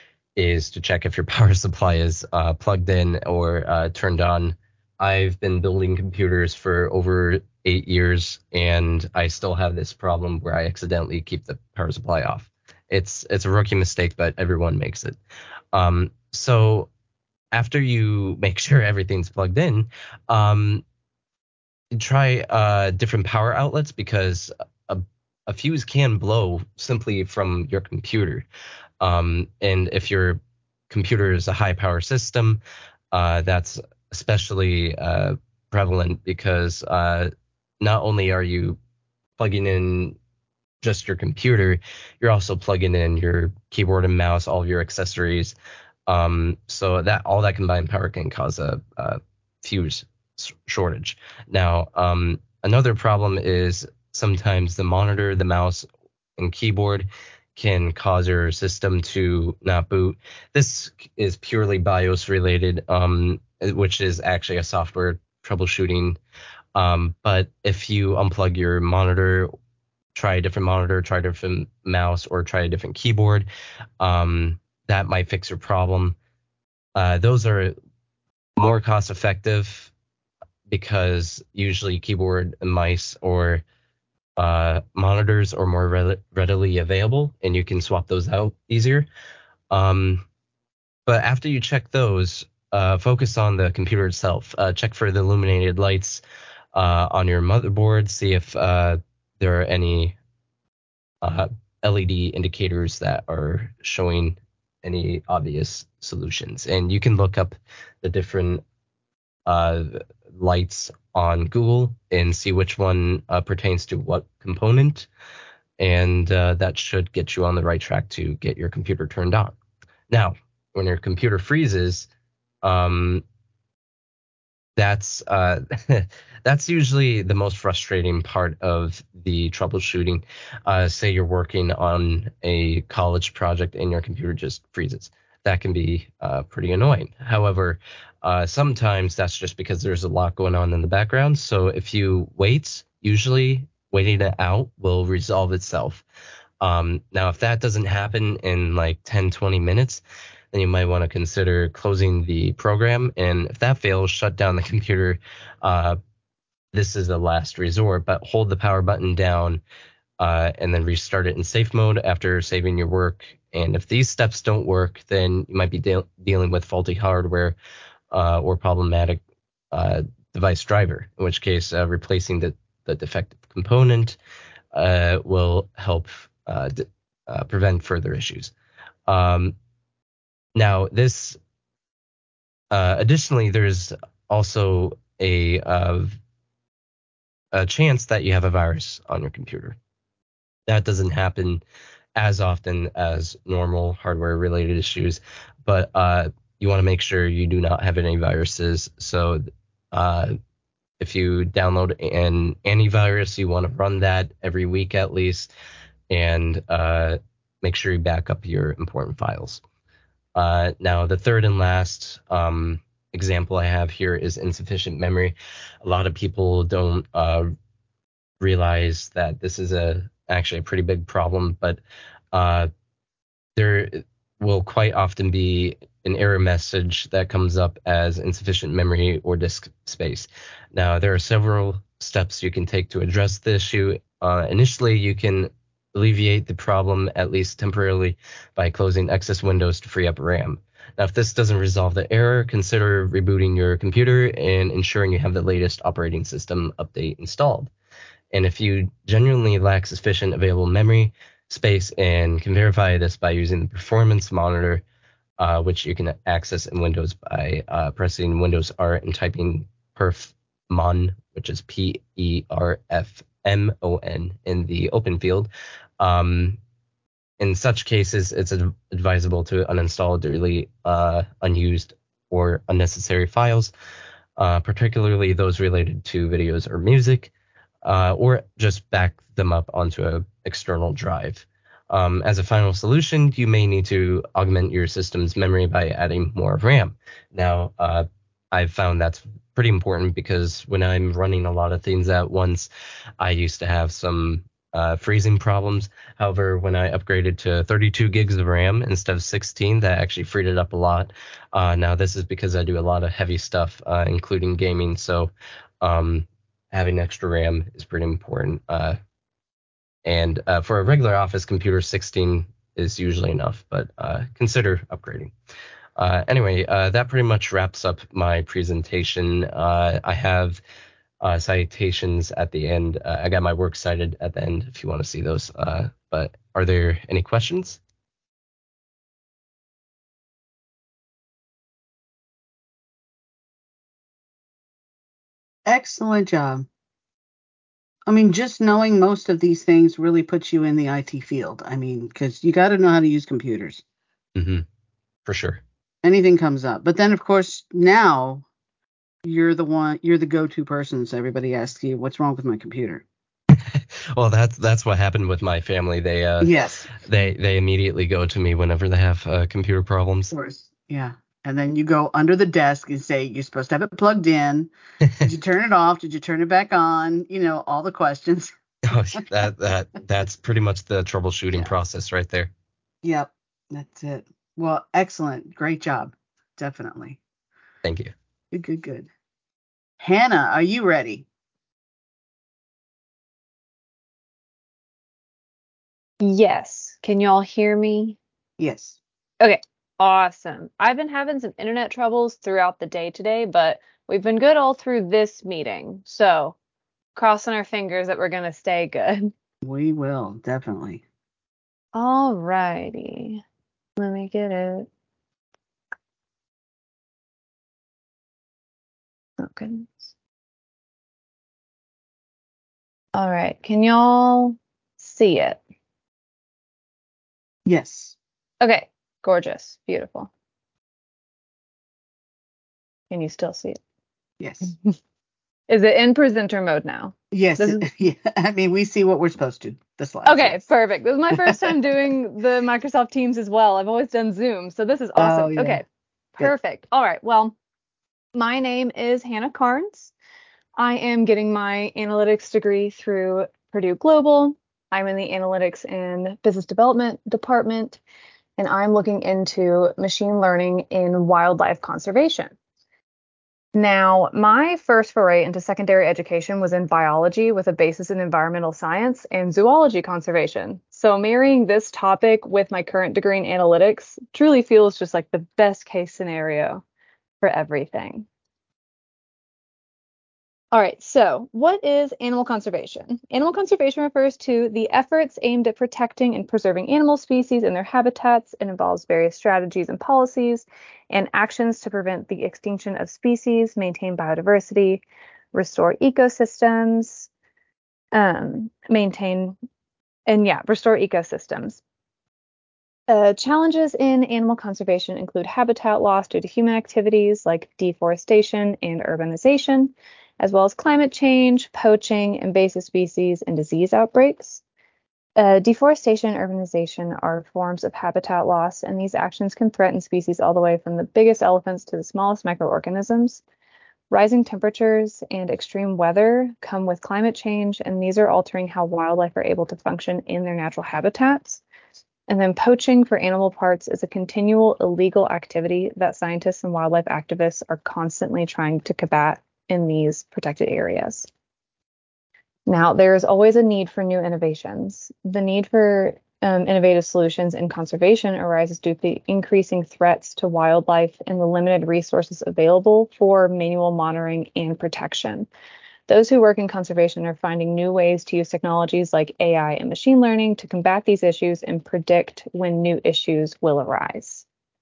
is to check if your power supply is uh, plugged in or uh, turned on. I've been building computers for over eight years, and I still have this problem where I accidentally keep the power supply off. It's it's a rookie mistake, but everyone makes it. Um, so after you make sure everything's plugged in, um, try uh, different power outlets, because a, a fuse can blow simply from your computer. Um, and if your computer is a high power system, uh, that's especially uh, prevalent because uh, not only are you plugging in just your computer, you're also plugging in your keyboard and mouse, all of your accessories. Um, so that all that combined power can cause a, a fuse shortage. Now, um, another problem is sometimes the monitor, the mouse, and keyboard can cause your system to not boot. This is purely BIOS related, um, which is actually a software troubleshooting. Um, but if you unplug your monitor, try a different monitor, try a different mouse, or try a different keyboard, um, that might fix your problem. Uh, those are more cost effective because usually keyboard and mice or uh, monitors are more re- readily available, and you can swap those out easier. Um, but after you check those, uh, focus on the computer itself. Uh, check for the illuminated lights uh, on your motherboard. See if uh, there are any uh, L E D indicators that are showing any obvious solutions. And you can look up the different uh, lights on Google and see which one uh, pertains to what component. And uh, that should get you on the right track to get your computer turned on. Now, when your computer freezes, um, that's uh, that's usually the most frustrating part of the troubleshooting. Uh, say you're working on a college project and your computer just freezes. That can be uh, pretty annoying. However, uh, sometimes that's just because there's a lot going on in the background. So if you wait, usually waiting it out will resolve itself. Um, now, if that doesn't happen in like ten, twenty minutes, then you might want to consider closing the program. And if that fails, shut down the computer. Uh, this is the last resort, but hold the power button down uh, and then restart it in safe mode after saving your work. And if these steps don't work, then you might be de- dealing with faulty hardware uh, or problematic uh, device driver, in which case uh, replacing the, the defective component uh, will help uh, d- uh, prevent further issues. Um, now, this uh, additionally, there's also a, uh, a chance that you have a virus on your computer. That doesn't happen as often as normal hardware-related issues, but uh, you want to make sure you do not have any viruses. So uh, if you download an antivirus, you want to run that every week at least, and uh, make sure you back up your important files. Uh, now, the third and last um, example I have here is insufficient memory. A lot of people don't uh, realize that this is a actually a pretty big problem, but uh, there will quite often be an error message that comes up as insufficient memory or disk space. Now, there are several steps you can take to address the issue. Uh, initially, you can alleviate the problem, at least temporarily, by closing excess windows to free up RAM. Now, if this doesn't resolve the error, consider rebooting your computer and ensuring you have the latest operating system update installed. And if you genuinely lack sufficient available memory space, and can verify this by using the performance monitor, uh, which you can access in Windows by uh, pressing Windows R and typing perfmon, which is P E R F M O N in the open field. Um, in such cases, it's advisable to uninstall, delete uh, unused or unnecessary files, uh, particularly those related to videos or music, uh, or just back them up onto an external drive. Um, as a final solution, you may need to augment your system's memory by adding more RAM. Now, uh, I've found that's pretty important because when I'm running a lot of things at once, I used to have some uh, freezing problems. However, when I upgraded to thirty-two gigs of RAM instead of sixteen, that actually freed it up a lot. Uh, now, this is because I do a lot of heavy stuff, uh, including gaming. So, um, having extra RAM is pretty important. Uh, and uh, for a regular office computer, sixteen is usually enough, but uh, consider upgrading. Uh, anyway, uh, that pretty much wraps up my presentation. Uh, I have uh, citations at the end. Uh, I got my works cited at the end if you want to see those. Uh, but are there any questions? Excellent job. I mean, just knowing most of these things really puts you in the I T field. I mean, because you got to know how to use computers. Mm-hmm. For sure. Anything comes up. But then, of course, now you're the one, you're the go-to person. So everybody asks you, what's wrong with my computer? Well, that's that's what happened with my family. They uh Yes. they they immediately go to me whenever they have uh, computer problems. Of course. Yeah. And then you go under the desk and say, you're supposed to have it plugged in. Did you turn it off? Did you turn it back on? You know, all the questions. Oh, that that that's pretty much the troubleshooting Yeah. process right there. Yep. That's it. Well, excellent. Great job. Definitely. Thank you. Good, good, good. Hannah, are you ready? Yes. Can y'all hear me? Yes. Okay. Awesome. I've been having some internet troubles throughout the day today, but we've been good all through this meeting. So, crossing our fingers that we're going to stay good. We will, definitely. All righty. Let me get it. Oh, goodness. All right. Can y'all see it? Yes. Okay. Gorgeous. Beautiful. Can you still see it? Yes. Is it in presenter mode now? Yes. This it- is- yeah. I mean, we see what we're supposed to. The slides. Okay, yes. perfect. This is my first time doing the Microsoft Teams as well. I've always done Zoom, so this is awesome. Oh, yeah. Okay, Good. perfect. All right. Well, my name is Hannah Carnes. I am getting my analytics degree through Purdue Global. I'm in the analytics and business development department, and I'm looking into machine learning in wildlife conservation. Now, my first foray into secondary education was in biology with a basis in environmental science and zoology conservation. So marrying this topic with my current degree in analytics truly feels just like the best case scenario for everything. All right, so what is animal conservation? Animal conservation refers to the efforts aimed at protecting and preserving animal species and their habitats. It involves various strategies and policies and actions to prevent the extinction of species, maintain biodiversity, restore ecosystems, um, maintain, and yeah, restore ecosystems. Uh, challenges in animal conservation include habitat loss due to human activities like deforestation and urbanization, as well as climate change, poaching, invasive species, and disease outbreaks. Uh, deforestation and urbanization are forms of habitat loss, and these actions can threaten species all the way from the biggest elephants to the smallest microorganisms. Rising temperatures and extreme weather come with climate change, and these are altering how wildlife are able to function in their natural habitats. And then poaching for animal parts is a continual illegal activity that scientists and wildlife activists are constantly trying to combat in these protected areas. Now, there is always a need for new innovations. The need for um, innovative solutions in conservation arises due to the increasing threats to wildlife and the limited resources available for manual monitoring and protection. Those who work in conservation are finding new ways to use technologies like A I and machine learning to combat these issues and predict when new issues will arise.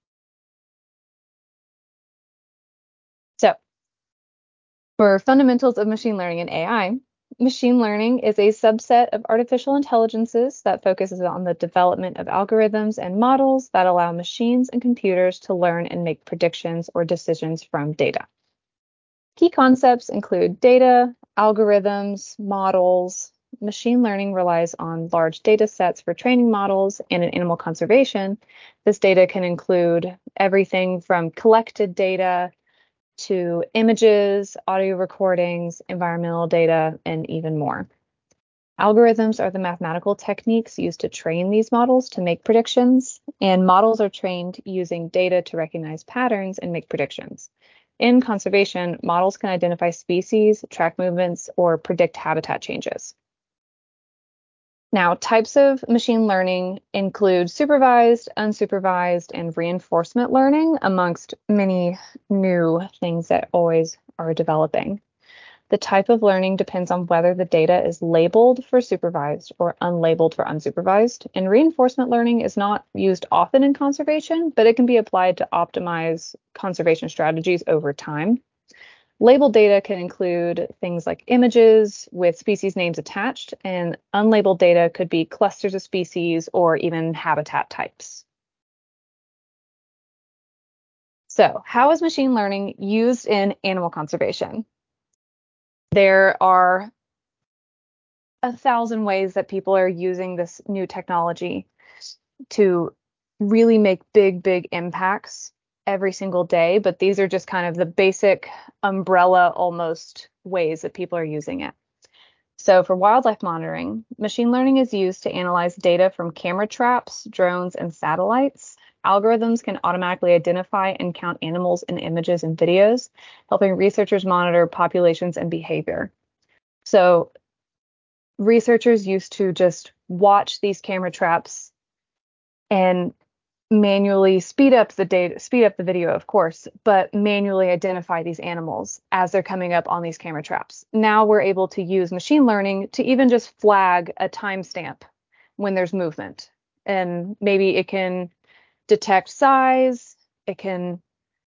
So, for fundamentals of machine learning and A I, machine learning is a subset of artificial intelligences that focuses on the development of algorithms and models that allow machines and computers to learn and make predictions or decisions from data. Key concepts include data, algorithms, models. Machine learning relies on large data sets for training models, and in animal conservation, this data can include everything from collected data to images, audio recordings, environmental data, and even more. Algorithms are the mathematical techniques used to train these models to make predictions, and models are trained using data to recognize patterns and make predictions. In conservation, models can identify species, track movements, or predict habitat changes. Now, types of machine learning include supervised, unsupervised, and reinforcement learning, amongst many new things that always are developing. The type of learning depends on whether the data is labeled for supervised or unlabeled for unsupervised. And reinforcement learning is not used often in conservation, but it can be applied to optimize conservation strategies over time. Labeled data can include things like images with species names attached, and unlabeled data could be clusters of species or even habitat types. So, how is machine learning used in animal conservation? There are a thousand ways that people are using this new technology to really make big, big impacts every single day, but these are just kind of the basic umbrella almost ways that people are using it. So for wildlife monitoring, machine learning is used to analyze data from camera traps, drones, and satellites. Algorithms can automatically identify and count animals in images and videos, helping researchers monitor populations and behavior. So researchers used to just watch these camera traps and manually speed up the data, speed up the video, of course, but manually identify these animals as they're coming up on these camera traps. Now we're able to use machine learning to even just flag a timestamp when there's movement. And maybe it can detect size. It can,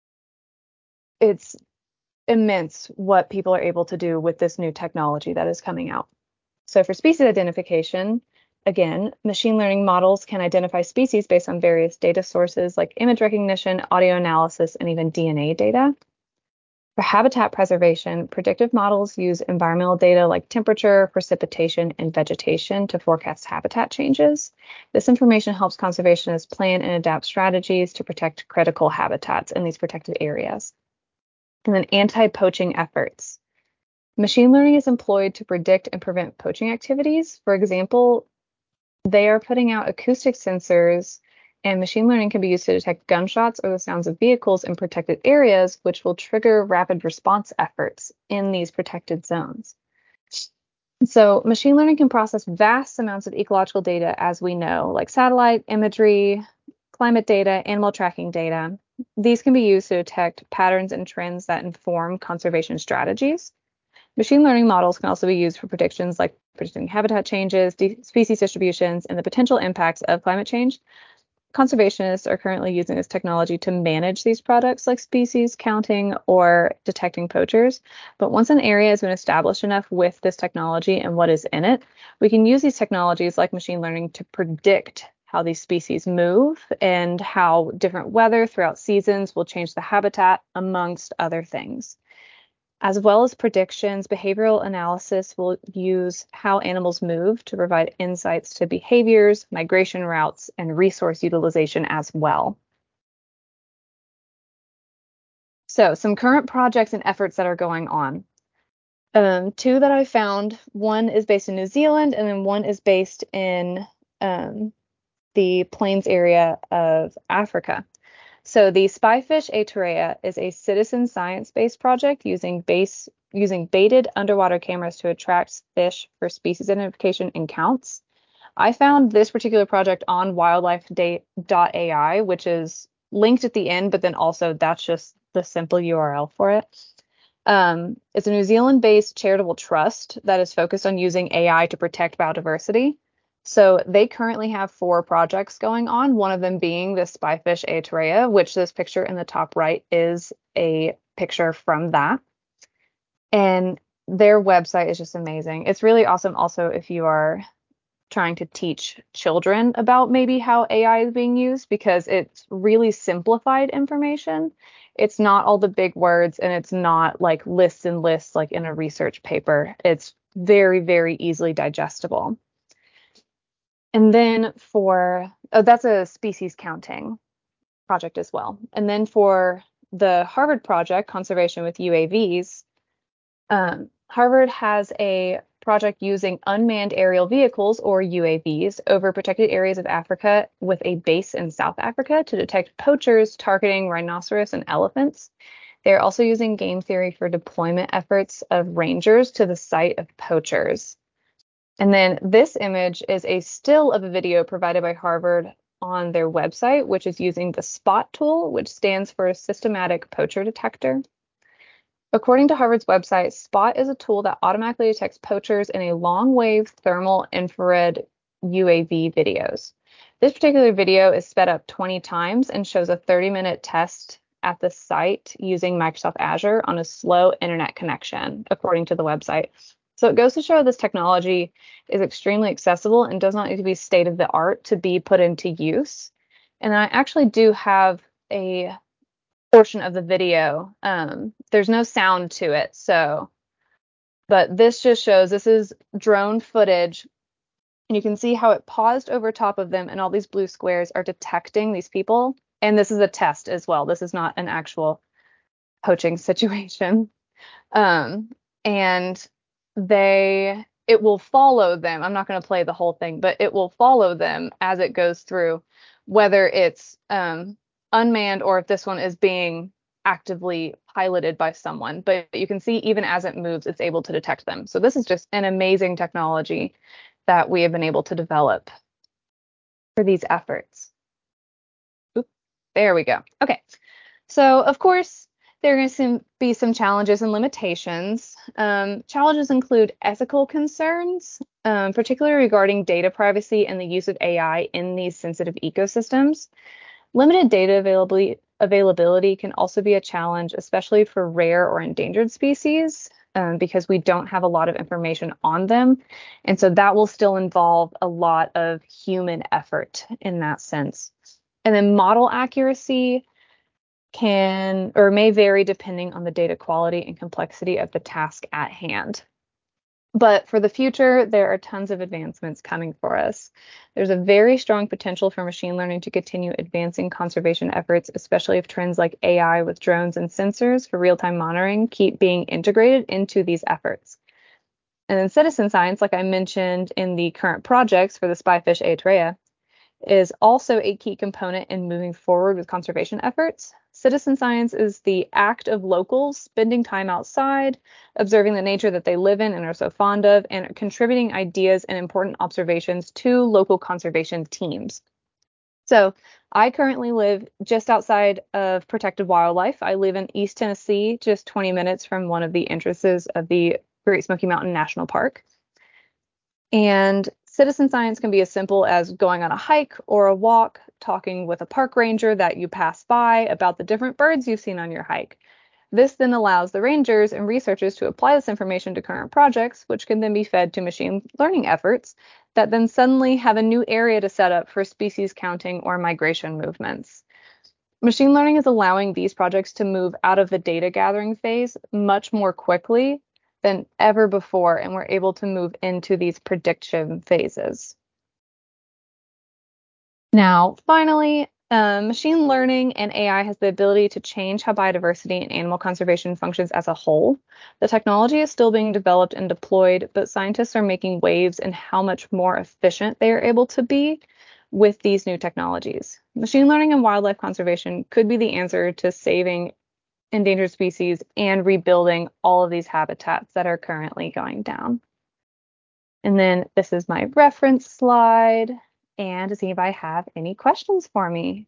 it's immense what people are able to do with this new technology that is coming out. So for species identification, again, machine learning models can identify species based on various data sources like image recognition, audio analysis, and even D N A data. For habitat preservation, predictive models use environmental data like temperature, precipitation, and vegetation to forecast habitat changes. This information helps conservationists plan and adapt strategies to protect critical habitats in these protected areas. And then anti-poaching efforts. Machine learning is employed to predict and prevent poaching activities. For example, they are putting out acoustic sensors, and machine learning can be used to detect gunshots or the sounds of vehicles in protected areas, which will trigger rapid response efforts in these protected zones. So machine learning can process vast amounts of ecological data, as we know, like satellite imagery, climate data, animal tracking data. These can be used to detect patterns and trends that inform conservation strategies. Machine learning models can also be used for predictions like predicting habitat changes, de- species distributions, and the potential impacts of climate change. Conservationists are currently using this technology to manage these products like species counting or detecting poachers. But once an area has been established enough with this technology and what is in it, we can use these technologies like machine learning to predict how these species move and how different weather throughout seasons will change the habitat, amongst other things. As well as predictions, behavioral analysis will use how animals move to provide insights to behaviors, migration routes, and resource utilization as well. So some current projects and efforts that are going on. Um, two that I found, one is based in New Zealand, and then one is based in um, the plains area of Africa. So the Spyfish Aeturea is a citizen science-based project using base using baited underwater cameras to attract fish for species identification and counts. I found this particular project on wildlife dot A I, which is linked at the end, but then also that's just the simple U R L for it. Um, it's a New Zealand-based charitable trust that is focused on using A I to protect biodiversity. So they currently have four projects going on, one of them being the Spyfish Aeturea, which this picture in the top right is a picture from that. And their website is just amazing. It's really awesome also if you are trying to teach children about maybe how A I is being used, because it's really simplified information. It's not all the big words, and it's not like lists and lists like in a research paper. It's very, very easily digestible. And then for, oh, that's a species counting project as well. And then for the Harvard project, Conservation with U A Vs, um, Harvard has a project using unmanned aerial vehicles, or U A Vs, over protected areas of Africa with a base in South Africa to detect poachers targeting rhinoceros and elephants. They're also using game theory for deployment efforts of rangers to the site of poachers. And then this image is a still of a video provided by Harvard on their website, which is using the SPOT tool, which stands for Systematic Poacher Detector. According to Harvard's website, SPOT is a tool that automatically detects poachers in a long-wave thermal infrared U A V videos. This particular video is sped up twenty times and shows a thirty-minute test at the site using Microsoft Azure on a slow internet connection, according to the website. So it goes to show this technology is extremely accessible and does not need to be state of the art to be put into use. And I actually do have a portion of the video. Um, there's no sound to it, so, but this just shows, this is drone footage, and you can see how it paused over top of them, and all these blue squares are detecting these people. And this is a test as well. This is not an actual poaching situation. Um, and they, it will follow them. I'm not going to play the whole thing, but it will follow them as it goes through, whether it's um, unmanned or if this one is being actively piloted by someone. But you can see even as it moves, it's able to detect them. So this is just an amazing technology that we have been able to develop for these efforts. Oop, there we go. Okay. So of course, there are going to be some challenges and limitations. Um, challenges include ethical concerns, um, particularly regarding data privacy and the use of A I in these sensitive ecosystems. Limited data availability, availability can also be a challenge, especially for rare or endangered species, um, because we don't have a lot of information on them. And so that will still involve a lot of human effort in that sense. And then model accuracy can or may vary depending on the data quality and complexity of the task at hand. But for the future, there are tons of advancements coming for us. There's a very strong potential for machine learning to continue advancing conservation efforts, especially if trends like A I with drones and sensors for real-time monitoring keep being integrated into these efforts. And then citizen science, like I mentioned in the current projects for the Spyfish Eritrea, is also a key component in moving forward with conservation efforts. Citizen science is the act of locals spending time outside, observing the nature that they live in and are so fond of, and contributing ideas and important observations to local conservation teams. So I currently live just outside of protected wildlife. I live in East Tennessee, just twenty minutes from one of the entrances of the Great Smoky Mountain National Park. And citizen science can be as simple as going on a hike or a walk, talking with a park ranger that you pass by about the different birds you've seen on your hike. This then allows the rangers and researchers to apply this information to current projects, which can then be fed to machine learning efforts that then suddenly have a new area to set up for species counting or migration movements. Machine learning is allowing these projects to move out of the data gathering phase much more quickly than ever before, and we're able to move into these prediction phases. Now, finally, uh, machine learning and A I has the ability to change how biodiversity and animal conservation functions as a whole. The technology is still being developed and deployed, but scientists are making waves in how much more efficient they are able to be with these new technologies. Machine learning and wildlife conservation could be the answer to saving endangered species and rebuilding all of these habitats that are currently going down. And then this is my reference slide. And does anybody have any questions for me?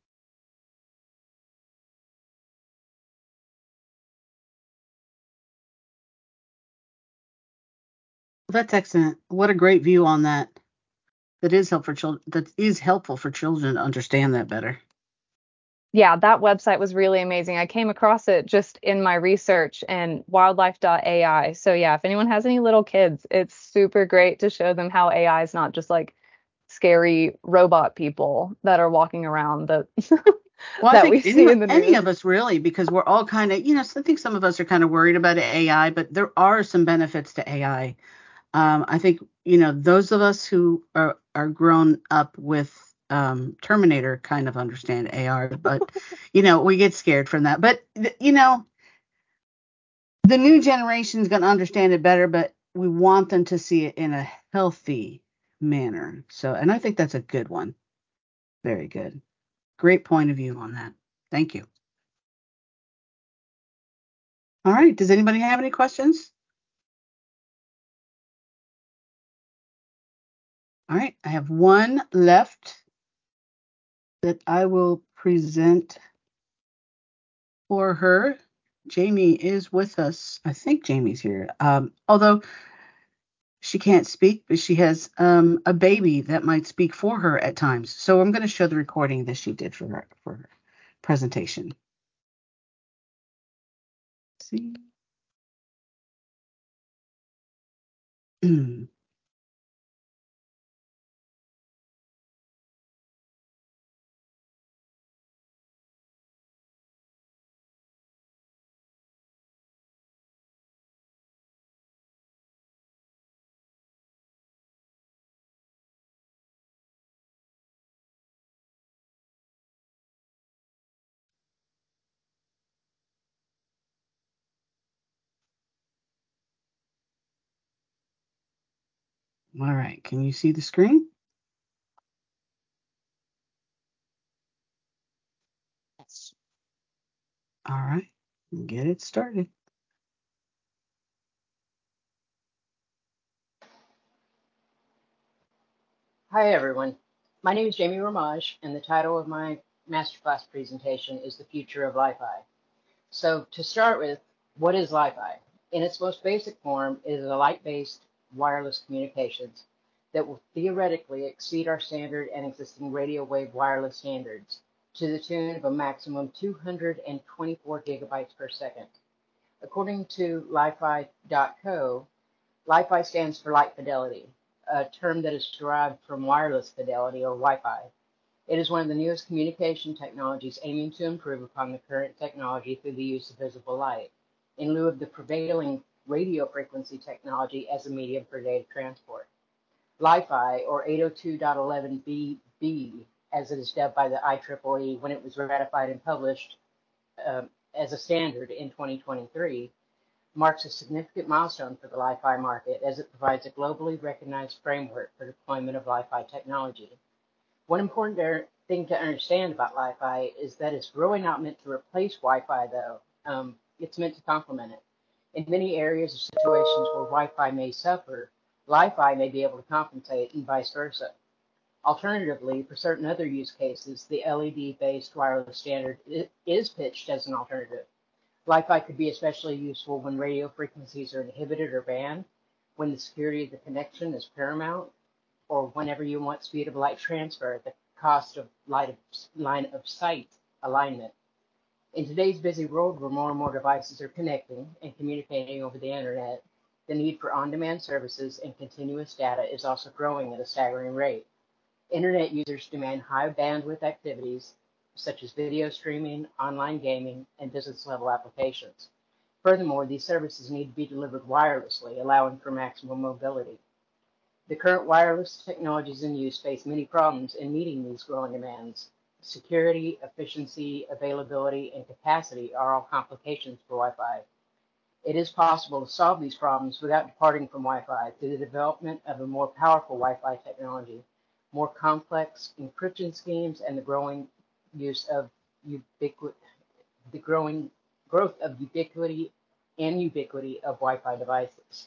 That's excellent. What a great view on that. That is helpful for children. That is helpful for children to understand that better. Yeah, that website was really amazing. I came across it just in my research and wildlife dot A I. So yeah, if anyone has any little kids, it's super great to show them how A I is not just like scary robot people that are walking around that, well, that I we think see any, in the any news. of us really, because we're all kind of, you know, I think some of us are kind of worried about A I, but there are some benefits to A I. Um, I think, you know, those of us who are, are grown up with um, Terminator kind of understand A I, but, you know, we get scared from that. But, you know, the new generation is going to understand it better, but we want them to see it in a healthy manner. So, and I think that's a good one. Very good. Great point of view on that. Thank you. All right. Does anybody have any questions? All right. I have one left that I will present for her. Jamie is with us. I think Jamie's here. Um, although she can't speak, but she has um, a baby that might speak for her at times. So I'm going to show the recording that she did for her, for her presentation. see. Mm. All right, can you see the screen? Yes. All right, get it started. Hi everyone, my name is Jamie Ramage and the title of my masterclass presentation is The Future of Li-Fi. So to start with, what is Li-Fi? In its most basic form, it is a light-based wireless communications that will theoretically exceed our standard and existing radio wave wireless standards to the tune of a maximum two hundred twenty-four gigabytes per second. According to Li-Fi dot co, Li-Fi stands for light fidelity, a term that is derived from wireless fidelity or Wi-Fi. It is one of the newest communication technologies aiming to improve upon the current technology through the use of visible light, in lieu of the prevailing radio frequency technology as a medium for data transport. Li-Fi, or eight oh two dot eleven b b, as it is dubbed by the I triple E when it was ratified and published um, as a standard in twenty twenty-three, marks a significant milestone for the Li-Fi market as it provides a globally recognized framework for deployment of Li-Fi technology. One important thing to understand about Li-Fi is that it's really not meant to replace Wi-Fi, though. Um, it's meant to complement it. In many areas or situations where Wi-Fi may suffer, Li-Fi may be able to compensate and vice versa. Alternatively, for certain other use cases, the L E D-based wireless standard is pitched as an alternative. Li-Fi could be especially useful when radio frequencies are inhibited or banned, when the security of the connection is paramount, or whenever you want speed of light transfer at the cost of light of, line of sight alignment. In today's busy world where more and more devices are connecting and communicating over the internet, the need for on-demand services and continuous data is also growing at a staggering rate. Internet users demand high bandwidth activities such as video streaming, online gaming, and business-level applications. Furthermore, these services need to be delivered wirelessly, allowing for maximum mobility. The current wireless technologies in use face many problems in meeting these growing demands. Security, efficiency, availability, and capacity are all complications for Wi-Fi. It is possible to solve these problems without departing from Wi-Fi through the development of a more powerful Wi-Fi technology, more complex encryption schemes, and the growing use of ubiquity, the growing growth of ubiquity and ubiquity of Wi-Fi devices.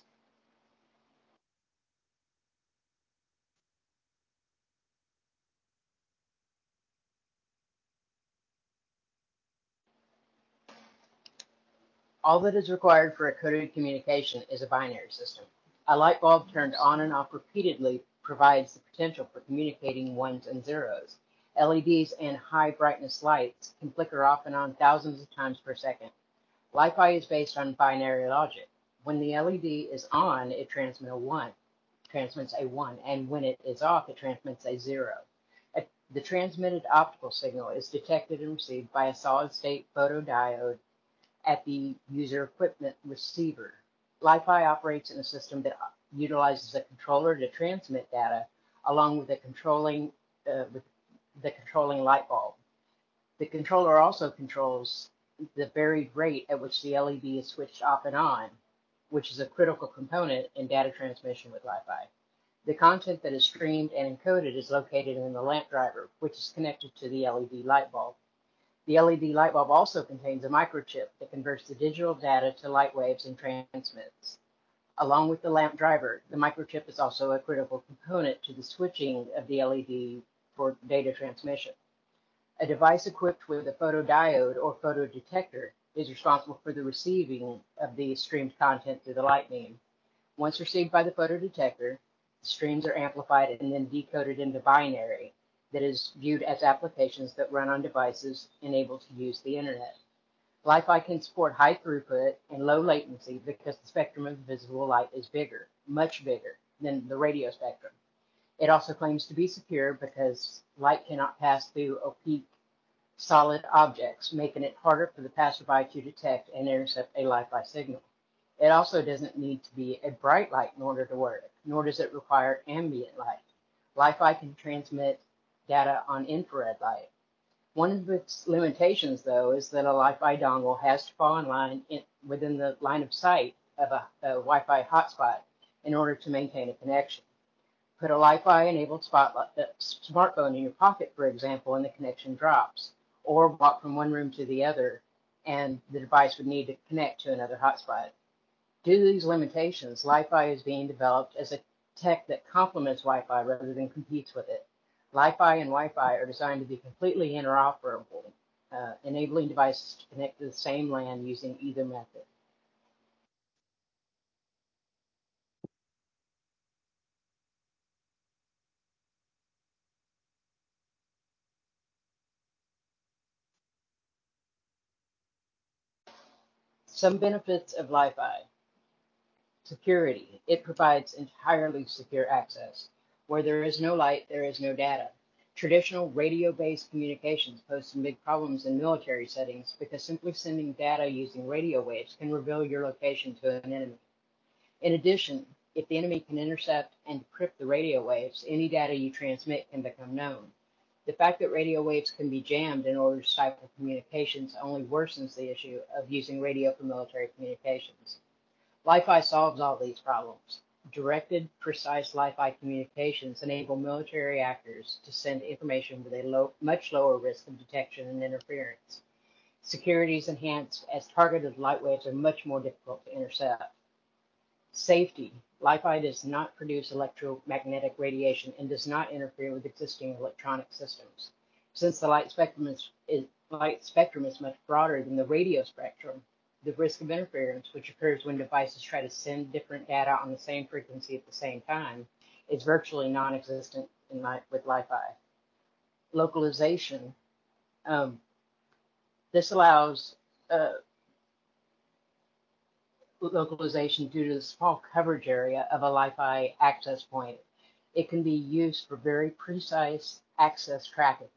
All that is required for a coded communication is a binary system. A light bulb turned on and off repeatedly provides the potential for communicating ones and zeros. L E Ds and high brightness lights can flicker off and on thousands of times per second. Li-Fi is based on binary logic. When the L E D is on, it transmits a one, transmits a one, and when it is off, it transmits a zero. The transmitted optical signal is detected and received by a solid-state photodiode at the user equipment receiver. Li-Fi operates in a system that utilizes a controller to transmit data along with the controlling, uh, with the controlling light bulb. The controller also controls the varied rate at which the L E D is switched off and on, which is a critical component in data transmission with Li-Fi. The content that is streamed and encoded is located in the lamp driver, which is connected to the L E D light bulb. The L E D light bulb also contains a microchip that converts the digital data to light waves and transmits. Along with the lamp driver, the microchip is also a critical component to the switching of the L E D for data transmission. A device equipped with a photodiode or photodetector is responsible for the receiving of the streamed content through the light beam. Once received by the photodetector, the streams are amplified and then decoded into binary that is viewed as applications that run on devices enabled to use the internet. Li-Fi can support high throughput and low latency because the spectrum of visible light is bigger, much bigger than the radio spectrum. It also claims to be secure because light cannot pass through opaque solid objects, making it harder for the passerby to detect and intercept a Li-Fi signal. It also doesn't need to be a bright light in order to work, nor does it require ambient light. Li-Fi can transmit data on infrared light. One of its limitations, though, is that a Li-Fi dongle has to fall in line in, within the line of sight of a, a Wi-Fi hotspot in order to maintain a connection. Put a Li-Fi enabled spotlight, uh, smartphone in your pocket, for example, and the connection drops, or walk from one room to the other, and the device would need to connect to another hotspot. Due to these limitations, Li-Fi is being developed as a tech that complements Wi-Fi rather than competes with it. Li-Fi and Wi-Fi are designed to be completely interoperable, uh, enabling devices to connect to the same LAN using either method. Some benefits of Li-Fi. Security. It provides entirely secure access. Where there is no light, there is no data. Traditional radio-based communications pose some big problems in military settings because simply sending data using radio waves can reveal your location to an enemy. In addition, if the enemy can intercept and decrypt the radio waves, any data you transmit can become known. The fact that radio waves can be jammed in order to stifle communications only worsens the issue of using radio for military communications. Li-Fi solves all these problems. Directed, precise Li-Fi communications enable military actors to send information with a low, much lower risk of detection and interference. Security is enhanced as targeted light waves are much more difficult to intercept. Safety. Li-Fi does not produce electromagnetic radiation and does not interfere with existing electronic systems. Since the light spectrum is, is, light spectrum is much broader than the radio spectrum, the risk of interference, which occurs when devices try to send different data on the same frequency at the same time, is virtually non-existent in li- with Li-Fi. Localization. Um, this allows uh, localization due to the small coverage area of a Li-Fi access point. It can be used for very precise access tracking.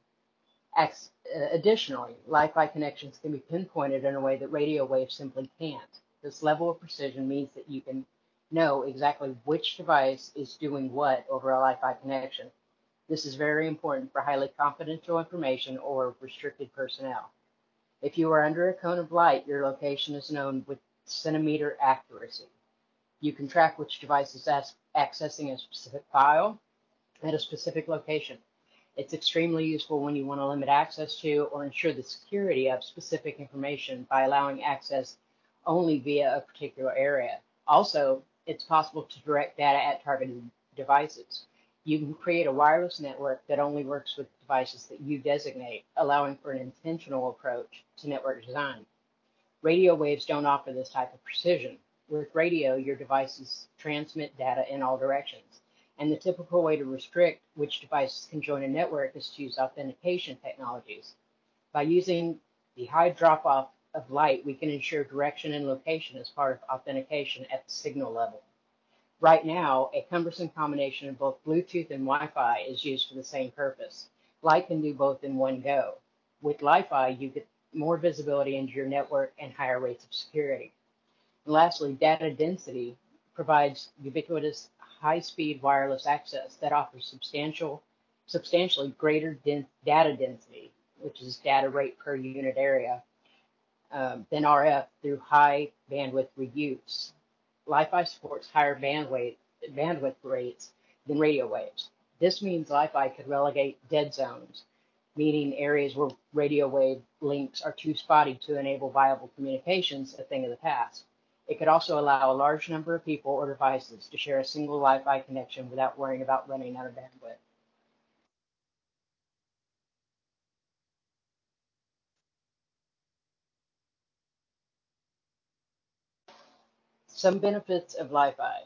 Ex- uh, additionally, Li-Fi connections can be pinpointed in a way that radio waves simply can't. This level of precision means that you can know exactly which device is doing what over a Li-Fi connection. This is very important for highly confidential information or restricted personnel. If you are under a cone of light, your location is known with centimeter accuracy. You can track which device is accessing a specific file at a specific location. It's extremely useful when you want to limit access to or ensure the security of specific information by allowing access only via a particular area. Also, it's possible to direct data at targeted devices. You can create a wireless network that only works with devices that you designate, allowing for an intentional approach to network design. Radio waves don't offer this type of precision. With radio, your devices transmit data in all directions, and the typical way to restrict which devices can join a network is to use authentication technologies. By using the high drop-off of light, we can ensure direction and location as part of authentication at the signal level. Right now, a cumbersome combination of both Bluetooth and Wi-Fi is used for the same purpose. Light can do both in one go. With Li-Fi, you get more visibility into your network and higher rates of security. And lastly, data density provides ubiquitous high-speed wireless access that offers substantial, substantially greater den- data density, which is data rate per unit area, um, than R F through high bandwidth reuse. Li-Fi supports higher bandwidth, bandwidth rates than radio waves. This means Li-Fi could relegate dead zones, meaning areas where radio wave links are too spotty to enable viable communications, a thing of the past. It could also allow a large number of people or devices to share a single Li-Fi connection without worrying about running out of bandwidth. Some benefits of Li-Fi.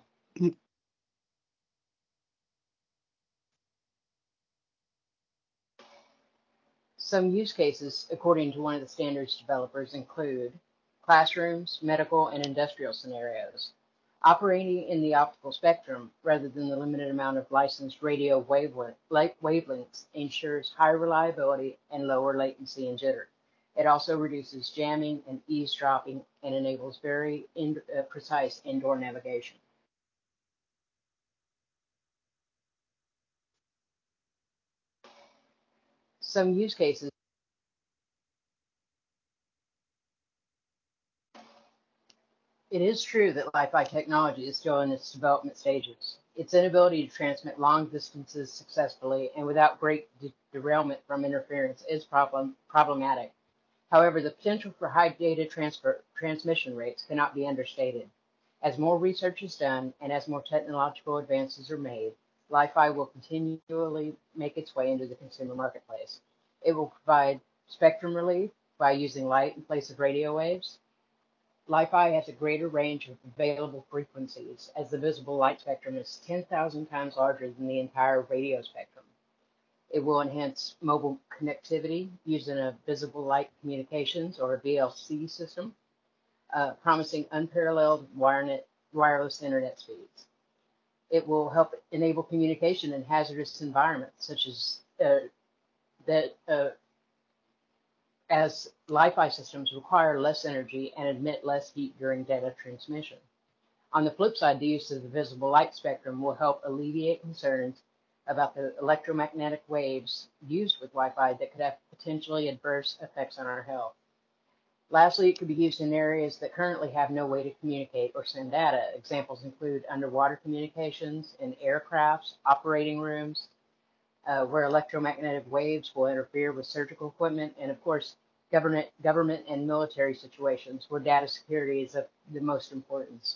Some use cases, according to one of the standards developers, include classrooms, medical, and industrial scenarios. Operating in the optical spectrum rather than the limited amount of licensed radio wavelength, wavelengths ensures higher reliability and lower latency and jitter. It also reduces jamming and eavesdropping and enables very in, uh, precise indoor navigation. Some use cases. It is true that Wi-Fi technology is still in its development stages. Its inability to transmit long distances successfully and without great de derailment from interference is problem problematic. However, the potential for high data transfer transmission rates cannot be understated. As more research is done and as more technological advances are made, Wi-Fi will continually make its way into the consumer marketplace. It will provide spectrum relief by using light in place of radio waves. Wi-Fi has a greater range of available frequencies, as the visible light spectrum is ten thousand times larger than the entire radio spectrum. It will enhance mobile connectivity using a visible light communications or a V L C system, uh, promising unparalleled wirenet, wireless internet speeds. It will help enable communication in hazardous environments, such as uh, that uh, as Wi-Fi systems require less energy and emit less heat during data transmission. On the flip side, the use of the visible light spectrum will help alleviate concerns about the electromagnetic waves used with Wi-Fi that could have potentially adverse effects on our health. Lastly, it could be used in areas that currently have no way to communicate or send data. Examples include underwater communications, in aircrafts, operating rooms, uh, where electromagnetic waves will interfere with surgical equipment, and of course, government, government and military situations where data security is of the most importance.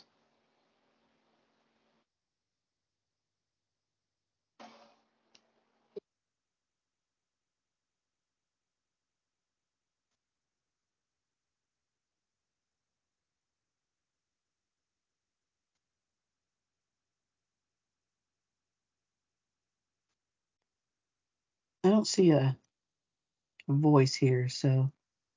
I don't see a voice here, so.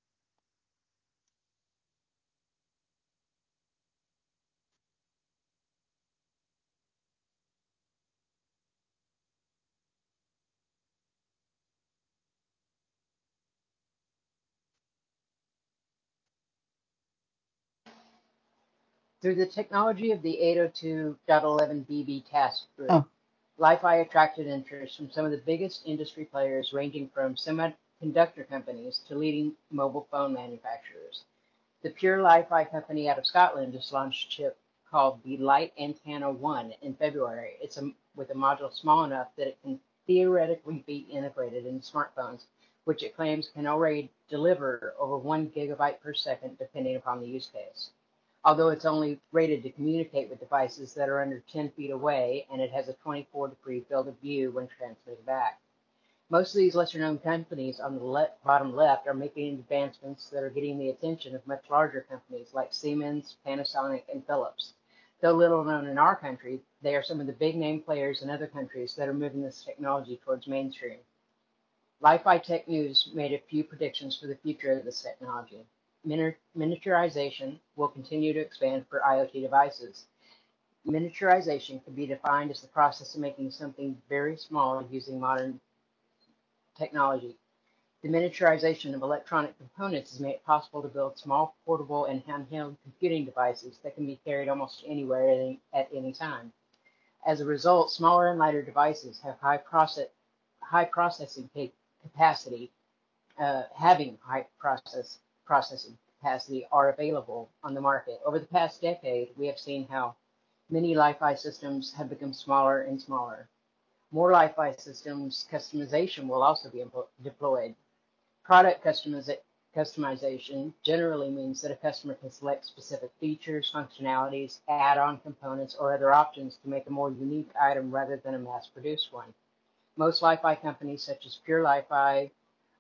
Through the technology of the eight oh two dot eleven B B task group, Oh. Wi-Fi attracted interest from some of the biggest industry players, ranging from semiconductor companies to leading mobile phone manufacturers. The Pure Wi-Fi company out of Scotland just launched a chip called the Light Antenna one in February. It's a, with a module small enough that it can theoretically be integrated into smartphones, which it claims can already deliver over one gigabyte per second, depending upon the use case. Although it's only rated to communicate with devices that are under ten feet away, and it has a twenty-four degree field of view when transmitted back. Most of these lesser-known companies on the le bottom left are making advancements that are getting the attention of much larger companies like Siemens, Panasonic, and Philips. Though little known in our country, they are some of the big-name players in other countries that are moving this technology towards mainstream. Wi-Fi Tech News made a few predictions for the future of this technology. Miniaturization will continue to expand for IoT devices. Miniaturization can be defined as the process of making something very small using modern technology. The miniaturization of electronic components has made it possible to build small, portable, and handheld computing devices that can be carried almost anywhere at any, at any time. As a result, smaller and lighter devices have high, process, high processing capacity, uh, having high process processing capacity are available on the market. Over the past decade, we have seen how many Wi-Fi systems have become smaller and smaller. More Wi-Fi systems customization will also be deployed. Product customiza customization generally means that a customer can select specific features, functionalities, add-on components, or other options to make a more unique item rather than a mass-produced one. Most Wi-Fi companies, such as Pure Wi-Fi,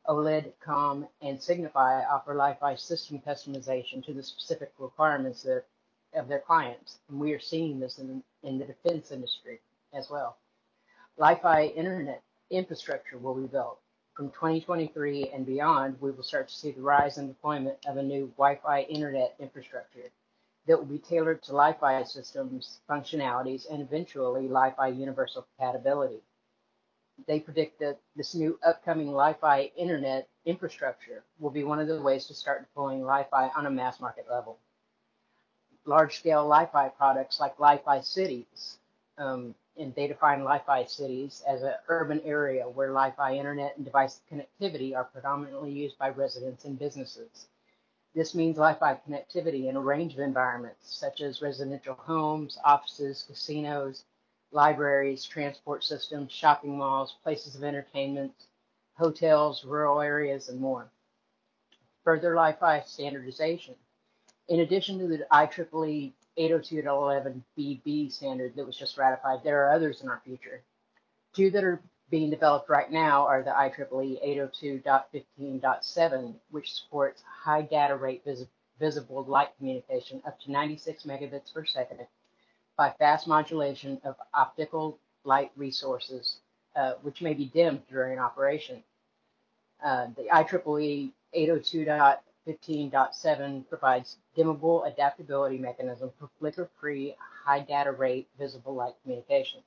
OLEDcom, and Signify, offer Wi-Fi system customization to the specific requirements of, of their clients, and we are seeing this in, in the defense industry as well. Wi-Fi internet infrastructure will be built. from twenty twenty-three and beyond, we will start to see the rise and deployment of a new Wi-Fi internet infrastructure that will be tailored to Li-Fi systems, functionalities, and eventually Li-Fi universal compatibility. They predict that this new upcoming Li-Fi internet infrastructure will be one of the ways to start deploying Li-Fi on a mass market level. Large-scale Li-Fi products like Li-Fi cities, um, and they define Li-Fi cities as an urban area where Li-Fi internet and device connectivity are predominantly used by residents and businesses. This means Li-Fi connectivity in a range of environments, such as residential homes, offices, casinos, libraries, transport systems, shopping malls, places of entertainment, hotels, rural areas, and more. Further Li-Fi standardization. In addition to the I triple E eight oh two dot eleven B B standard that was just ratified, there are others in our future. Two that are being developed right now are the I triple E eight oh two dot fifteen dot seven, which supports high data rate vis visible light communication up to ninety-six megabits per second by fast modulation of optical light resources, uh, which may be dimmed during operation. Uh, the I triple E eight oh two dot fifteen dot seven provides dimmable adaptability mechanism for flicker-free high data rate visible light communication.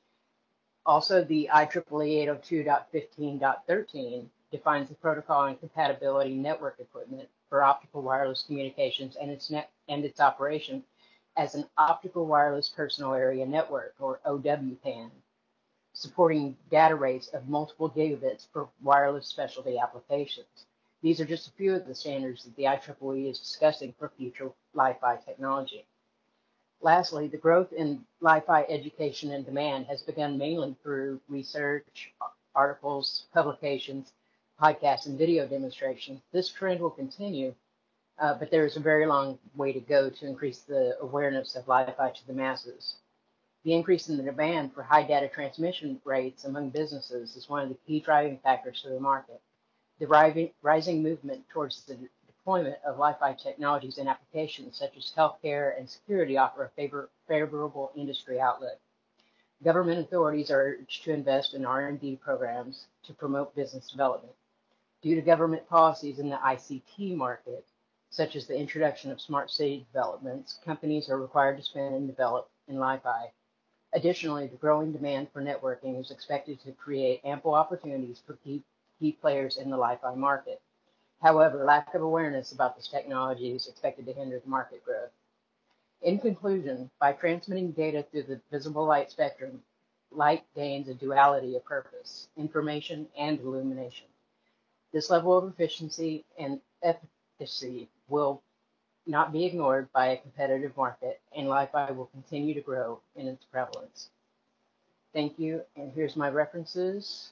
Also, the I triple E eight oh two dot fifteen dot thirteen defines the protocol and compatibility network equipment for optical wireless communications and its net and its operation as an optical wireless personal area network, or O W P A N, supporting data rates of multiple gigabits for wireless specialty applications. These are just a few of the standards that the I triple E is discussing for future Li-Fi technology. Lastly, the growth in Li-Fi education and demand has begun mainly through research, articles, publications, podcasts, and video demonstrations. This trend will continue, uh, but there is a very long way to go to increase the awareness of Li-Fi to the masses. The increase in the demand for high data transmission rates among businesses is one of the key driving factors to the market. The rising movement towards the deployment of Li-Fi technologies and applications such as healthcare and security offer a favor favorable industry outlook. Government authorities are urged to invest in R and D programs to promote business development. Due to government policies in the I C T market, such as the introduction of smart city developments, companies are required to spend and develop in Li-Fi. Additionally, the growing demand for networking is expected to create ample opportunities for key key players in the Li-Fi market. However, lack of awareness about this technology is expected to hinder the market growth. In conclusion, by transmitting data through the visible light spectrum, light gains a duality of purpose, information and illumination. This level of efficiency and efficacy will not be ignored by a competitive market, and Li-Fi will continue to grow in its prevalence. Thank you, and here's my references.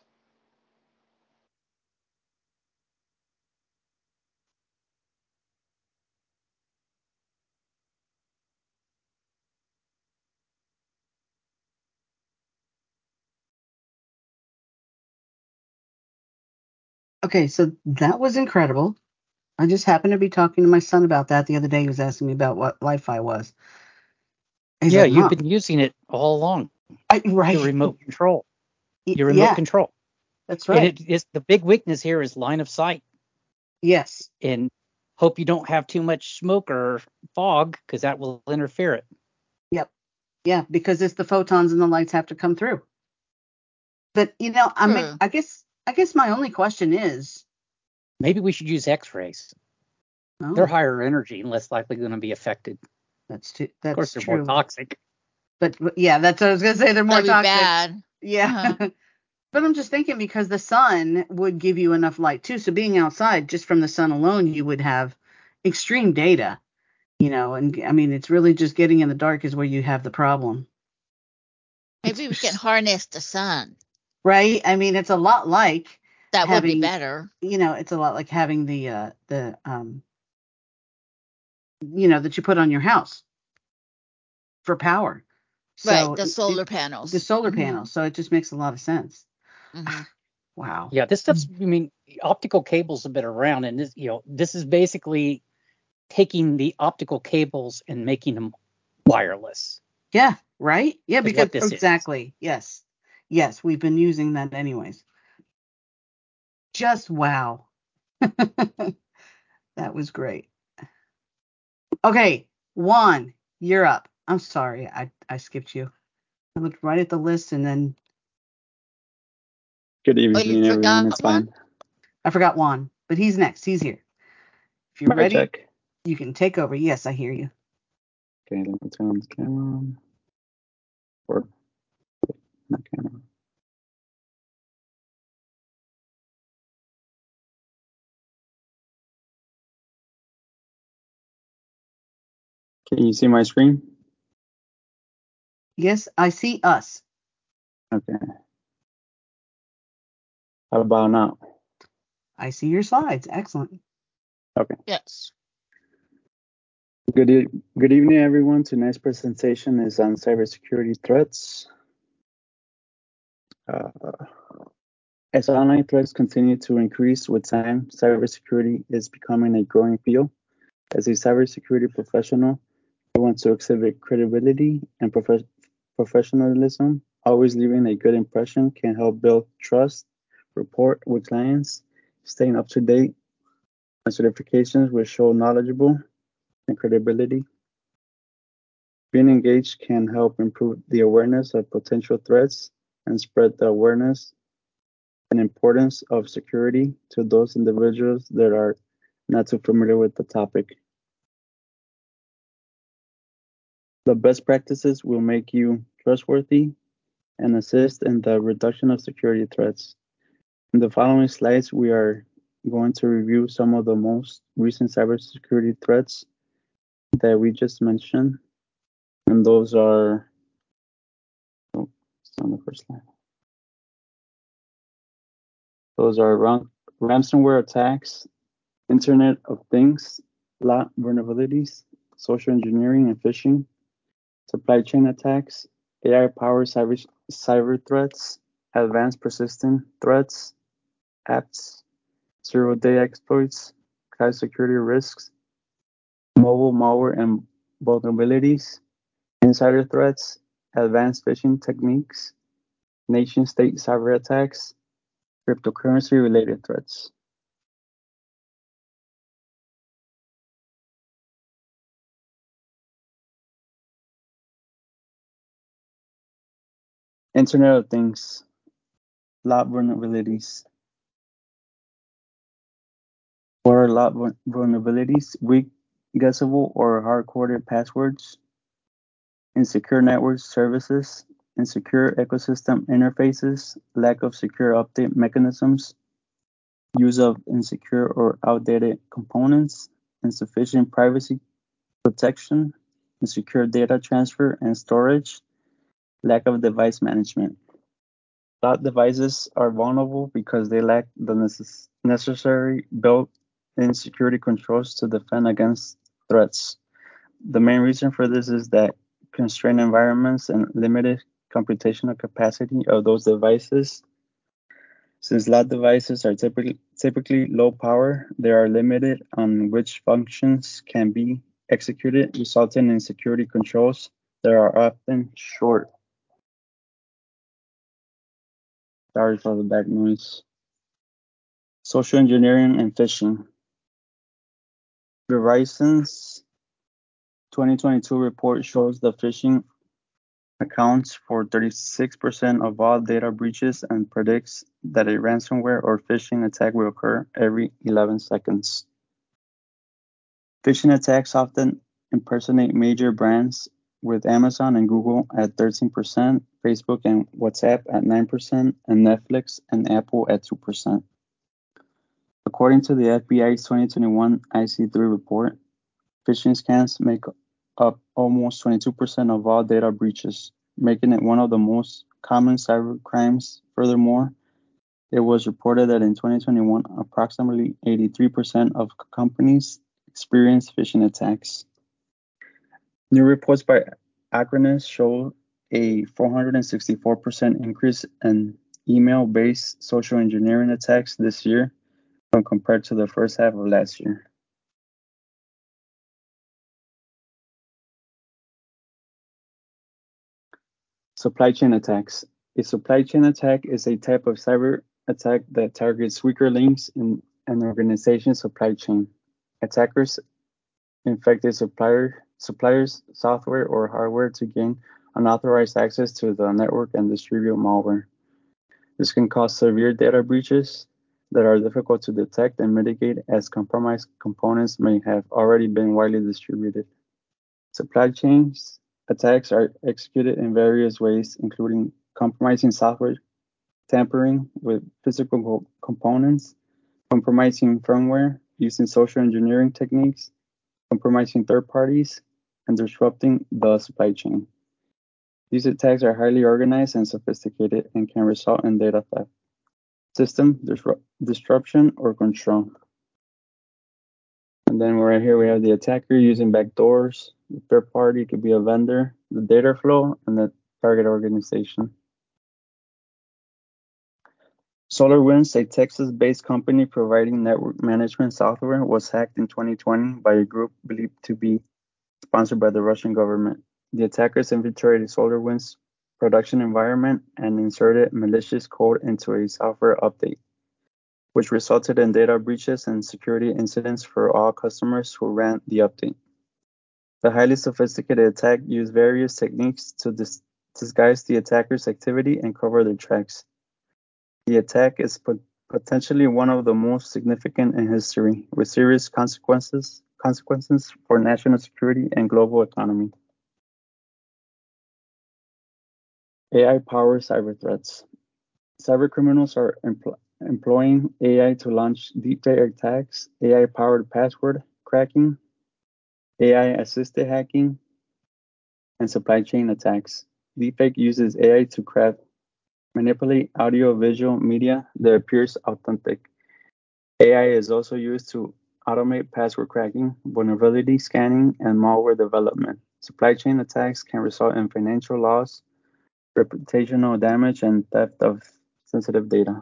Okay, so that was incredible. I just happened to be talking to my son about that the other day. He was asking me about what Wi-Fi was. He's Yeah, like, you've Mom, been using it all along. I, right? Your remote control. Y- Your remote yeah, control. that's And right. it is the big weakness here is line of sight. Yes. And hope you don't have too much smoke or fog because that will interfere it. Yep. Yeah, because it's the photons and the lights have to come through. But you know, I mean, True. I guess I guess my only question is, Maybe we should use X-rays. oh, They're higher energy and less likely going to be affected. that's too, Of course, that's they're true. more toxic. But, but yeah, that's what I was gonna say. They're more That'd be toxic. bad. Yeah. Uh-huh. But I'm just thinking because the sun would give you enough light too. So being outside, just from the sun alone, you would have extreme data. You know, and I mean, it's really just getting in the dark is where you have the problem. Maybe we can It's harness the sun. right. I mean, it's a lot like That would be having, better. you know, it's a lot like having the uh, the um, you know, that you put on your house for power. Right, So the it, solar it, the panels. solar hmm panels. So it just makes a lot of sense. hmm Wow. Yeah, this stuff's, I mean, optical cables have been around, and this, you know, this is basically taking the optical cables and making them wireless. Yeah. Right. Yeah. Is Because what this is. exactly. Yes. Yes. We've been using that anyways. Just wow. That was great. Okay, Juan, you're up. I'm sorry, I, I skipped you. I looked right at the list and then Good Oh, you evening, everyone. forgot It's one? fine. I forgot Juan, but he's next. He's here. If you're Mic ready, check. you can take over. Yes, I hear you. Okay, let me turn on the camera on. Or not camera. Can you see my screen? Yes, I see us. Okay. How about now? I see your slides. Excellent. Okay. Yes. Good e- good evening, everyone. Tonight's presentation is on cybersecurity threats. Uh, as online threats continue to increase with time, cybersecurity is becoming a growing field. As a cybersecurity professional, I want to exhibit credibility and prof- professionalism. Always leaving a good impression can help build trust, rapport with clients. Staying up to date on certifications will show knowledgeable and credibility. Being engaged can help improve the awareness of potential threats and spread the awareness and importance of security to those individuals that are not too familiar with the topic. The best practices will make you trustworthy and assist in the reduction of security threats. In the following slides, we are going to review some of the most recent cybersecurity threats that we just mentioned, and those are, oh, it's on the first slide. Those are ran- ransomware attacks, Internet of Things, lot vulnerabilities, social engineering and phishing, supply chain attacks, A I-powered cyber, cyber threats, advanced persistent threats, apps, zero-day exploits, cloud security risks, mobile malware and vulnerabilities, insider threats, advanced phishing techniques, nation-state cyber attacks, cryptocurrency-related threats. Internet of Things, lot vulnerabilities. What are lot vulnerabilities? Weak, guessable, or hard-coded passwords, insecure network services, insecure ecosystem interfaces, lack of secure update mechanisms, use of insecure or outdated components, insufficient privacy protection, insecure data transfer and storage, lack of device management. Cloud devices are vulnerable because they lack the necess- necessary built-in security controls to defend against threats. The main reason for this is that constrained environments and limited computational capacity of those devices. Since lab devices are typically, typically low power, they are limited on which functions can be executed, resulting in security controls that are often short. Sorry for the back noise. Social engineering and phishing. Verizon's twenty twenty-two report shows the phishing accounts for thirty-six percent of all data breaches and predicts that a ransomware or phishing attack will occur every eleven seconds. Phishing attacks often impersonate major brands, with Amazon and Google at thirteen percent, Facebook and WhatsApp at nine percent, and Netflix and Apple at two percent. According to the F B I's twenty twenty-one I C three report, phishing scams make up almost twenty-two percent of all data breaches, making it one of the most common cyber crimes. Furthermore, it was reported that in twenty twenty-one, approximately eighty-three percent of companies experienced phishing attacks. New reports by Acronis show a four hundred sixty-four percent increase in email-based social engineering attacks this year when compared to the first half of last year. Supply chain attacks. A supply chain attack is a type of cyber attack that targets weaker links in an organization's supply chain. Attackers infected supplier, suppliers' software or hardware to gain unauthorized access to the network and distribute malware. This can cause severe data breaches that are difficult to detect and mitigate, as compromised components may have already been widely distributed. Supply chains attacks are executed in various ways, including compromising software, tampering with physical co- components, compromising firmware, using social engineering techniques, compromising third parties, and disrupting the supply chain. These attacks are highly organized and sophisticated and can result in data theft, system disrupt- disruption, or control. And then right here we have the attacker using backdoors. The third party could be a vendor, the data flow, and the target organization. SolarWinds, a Texas-based company providing network management software, was hacked in twenty twenty by a group believed to be sponsored by the Russian government. The attackers infiltrated SolarWinds' production environment and inserted malicious code into a software update, which resulted in data breaches and security incidents for all customers who ran the update. The highly sophisticated attack used various techniques to dis- disguise the attacker's activity and cover their tracks. The attack is pot- potentially one of the most significant in history, with serious consequences consequences for national security and global economy. A I-powered cyber threats. Cyber criminals are empl- employing A I to launch deepfake attacks, A I-powered password cracking, A I-assisted hacking, and supply chain attacks. Deepfake uses A I to craft, manipulate audio-visual media that appears authentic. A I is also used to automate password cracking, vulnerability scanning, and malware development. Supply chain attacks can result in financial loss, reputational damage, and theft of sensitive data.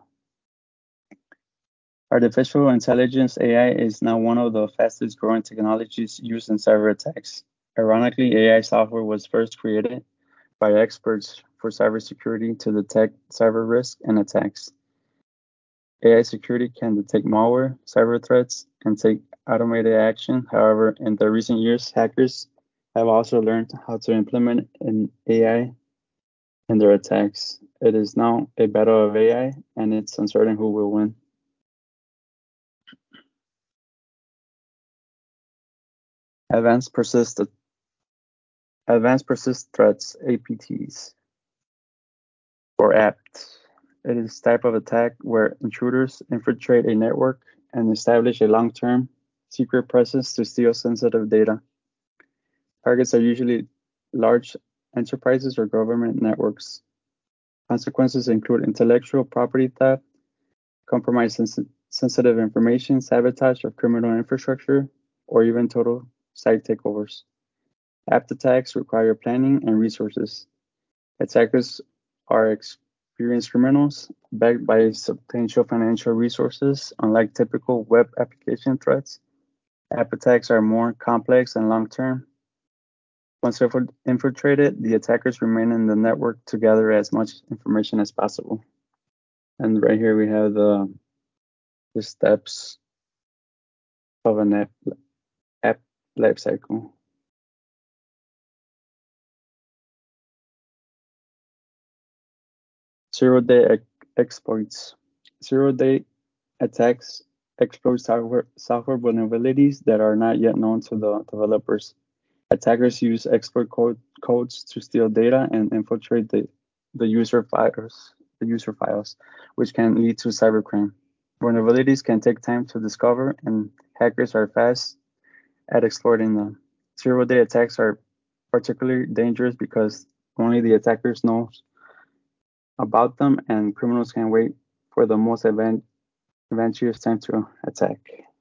Artificial intelligence A I is now one of the fastest growing technologies used in cyber attacks. Ironically, A I software was first created by experts for cybersecurity to detect cyber risk and attacks. A I security can detect malware, cyber threats, and take automated action. However, in the recent years, hackers have also learned how to implement an A I in their attacks. It is now a battle of A I, and it's uncertain who will win. Advanced persist Advanced persist threats, A P Ts, or A P T. It is a type of attack where intruders infiltrate a network and establish a long-term secret presence to steal sensitive data. Targets are usually large enterprises or government networks. Consequences include intellectual property theft, compromised sens- sensitive information, sabotage of criminal infrastructure, or even total site takeovers. A P T attacks require planning and resources. Attackers are experienced criminals backed by substantial financial resources. Unlike typical web application threats, A P T attacks are more complex and long-term. Once infiltrated, the attackers remain in the network to gather as much information as possible. And right here we have the, the steps of an app, app life cycle. Zero-day exploits. Zero-day attacks exploit software, software vulnerabilities that are not yet known to the developers. Attackers use exploit code, codes to steal data and infiltrate the, the user files, the user files, which can lead to cybercrime. Vulnerabilities can take time to discover, and hackers are fast at exploiting them. Zero-day attacks are particularly dangerous because only the attackers know about them, and criminals can wait for the most advan- advantageous time to attack.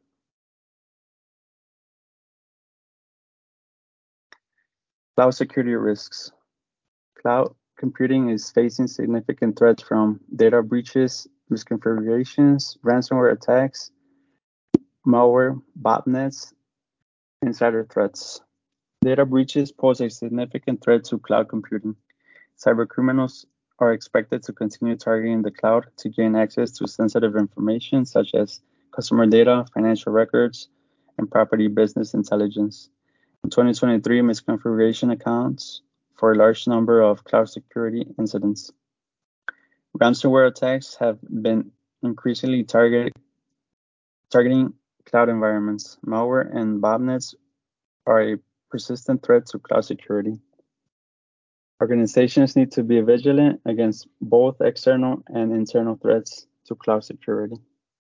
Cloud security risks. Cloud computing is facing significant threats from data breaches, misconfigurations, ransomware attacks, malware, botnets, insider threats. Data breaches pose a significant threat to cloud computing. Cybercriminals are expected to continue targeting the cloud to gain access to sensitive information such as customer data, financial records, and property business intelligence. In twenty twenty-three, misconfiguration accounts for a large number of cloud security incidents. Ransomware attacks have been increasingly target, targeting cloud environments. Malware and botnets are a persistent threat to cloud security. Organizations need to be vigilant against both external and internal threats to cloud security.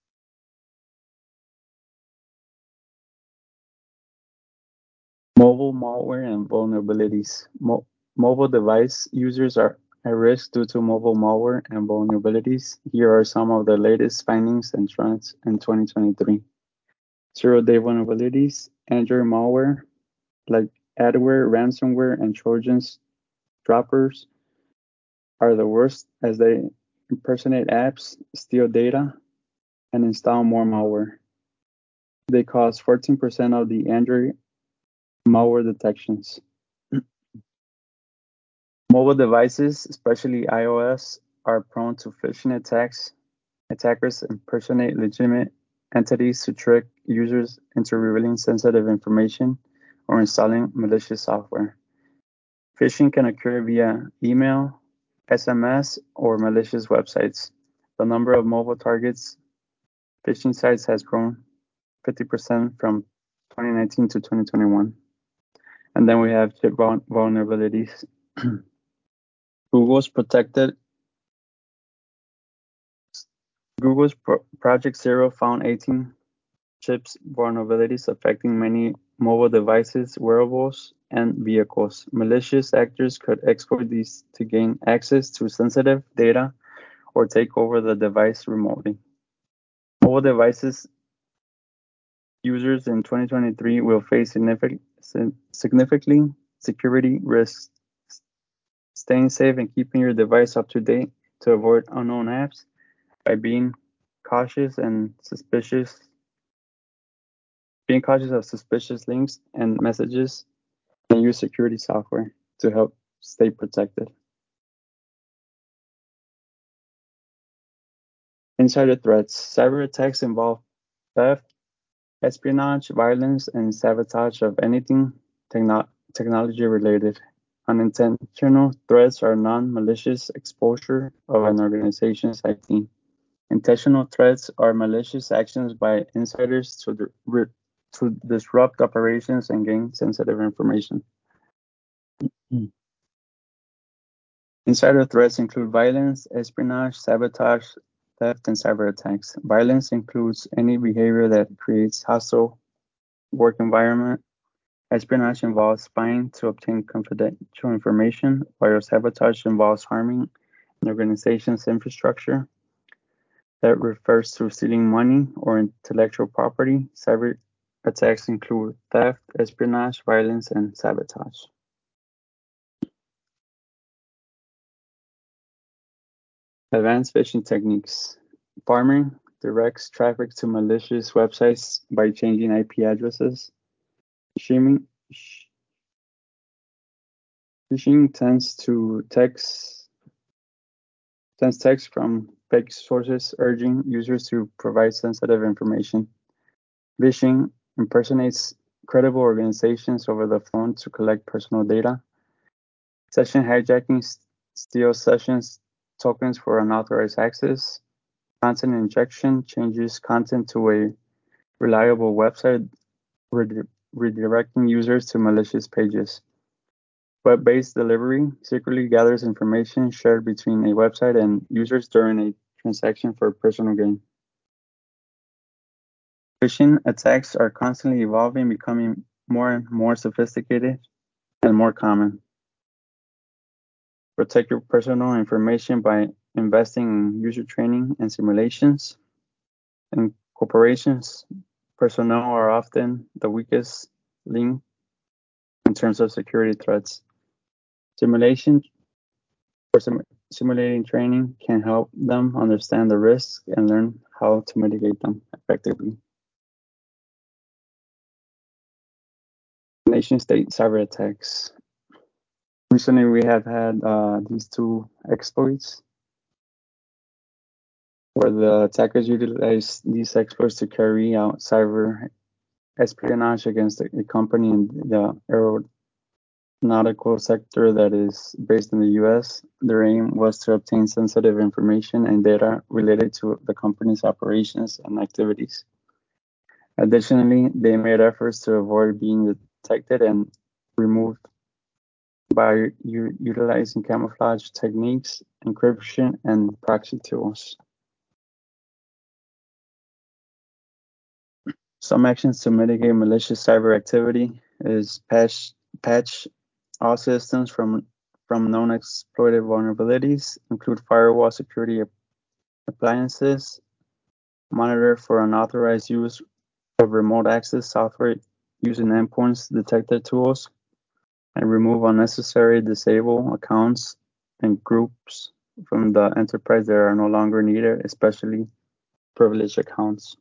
Mobile malware and vulnerabilities. Mo- mobile device users are at risk due to mobile malware and vulnerabilities. Here are some of the latest findings and trends in twenty twenty-three. Zero-day vulnerabilities, Android malware like adware, ransomware, and Trojans droppers are the worst as they impersonate apps, steal data, and install more malware. They cause fourteen percent of the Android malware detections. Mobile devices, especially iOS, are prone to phishing attacks. Attackers impersonate legitimate entities to trick users into revealing sensitive information or installing malicious software. Phishing can occur via email, S M S, or malicious websites. The number of mobile targets phishing sites has grown fifty percent from twenty nineteen to twenty twenty-one. And then we have chip vulnerabilities. Google's protected Google's Pro- Project Zero found eighteen chips vulnerabilities affecting many mobile devices, wearables, and vehicles. Malicious actors could exploit these to gain access to sensitive data or take over the device remotely. Mobile devices users in twenty twenty-three will face significant, significantly security risks. Staying safe and keeping your device up to date to avoid unknown apps by being cautious and suspicious, being cautious of suspicious links and messages, and use security software to help stay protected. Insider threats. Cyber attacks involve theft, espionage, violence, and sabotage of anything techno- technology related. Unintentional threats are non-malicious exposure of an organization's I T. Intentional threats are malicious actions by insiders to, di- to disrupt operations and gain sensitive information. Insider threats include violence, espionage, sabotage, theft, and cyber attacks. Violence includes any behavior that creates hostile work environment. Espionage involves spying to obtain confidential information, while sabotage involves harming an organization's infrastructure. That refers to stealing money or intellectual property. Cyber attacks include theft, espionage, violence, and sabotage. Advanced phishing techniques. Farming directs traffic to malicious websites by changing I P addresses. Phishing, phishing tends to text sends text from fake sources urging users to provide sensitive information. Phishing impersonates credible organizations over the phone to collect personal data. Session hijacking steals sessions tokens for unauthorized access. Content injection changes content to a reliable website, redi- redirecting users to malicious pages. Web-based delivery secretly gathers information shared between a website and users during a transaction for personal gain. Phishing attacks are constantly evolving, becoming more and more sophisticated and more common. Protect your personal information by investing in user training and simulations. In corporations, personnel are often the weakest link in terms of security threats. Simulation or sim- simulating training can help them understand the risks and learn how to mitigate them effectively. Nation-state cyber attacks. recently we have had uh, these two exploits where the attackers utilize these exploits to carry out cyber espionage against a, a company in the aeronautical sector that is based in the U S. Their aim was to obtain sensitive information and data related to the company's operations and activities. Additionally, they made efforts to avoid being detected and removed by u- utilizing camouflage techniques, encryption, and proxy tools. Some actions to mitigate malicious cyber activity is patch, patch all systems from, from known exploited vulnerabilities, include firewall security appliances, monitor for unauthorized use of remote access software using endpoints detector tools, and remove unnecessary disable accounts and groups from the enterprise that are no longer needed, especially privileged accounts.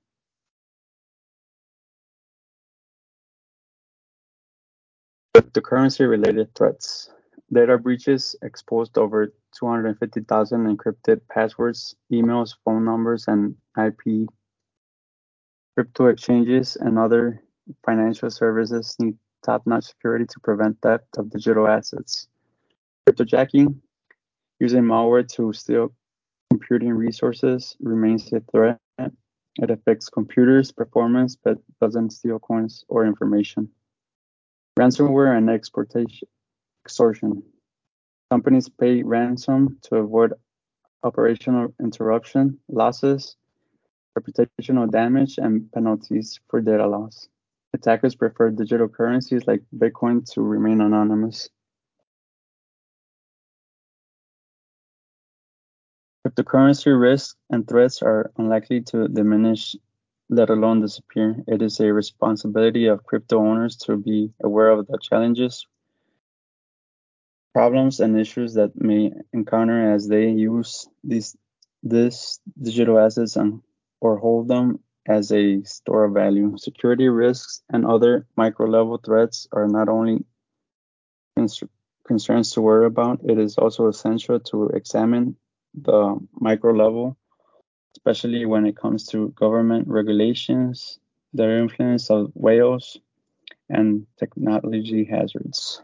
Cryptocurrency-related threats. Data breaches exposed over two hundred fifty thousand encrypted passwords, emails, phone numbers, and I P. Crypto exchanges and other financial services need top-notch security to prevent theft of digital assets. Cryptojacking, using malware to steal computing resources, remains a threat. It affects computers' performance but doesn't steal coins or information. Ransomware and exportation, extortion. Companies pay ransom to avoid operational interruption, losses, reputational damage, and penalties for data loss. Attackers prefer digital currencies like Bitcoin to remain anonymous. Cryptocurrency risks and threats are unlikely to diminish, let alone disappear. It is a responsibility of crypto owners to be aware of the challenges, problems, and issues that may encounter as they use these this digital assets and or hold them as a store of value. Security risks and other micro-level threats are not only cons- concerns to worry about, it is also essential to examine the micro-level, especially when it comes to government regulations, the influence of whales, and technology hazards.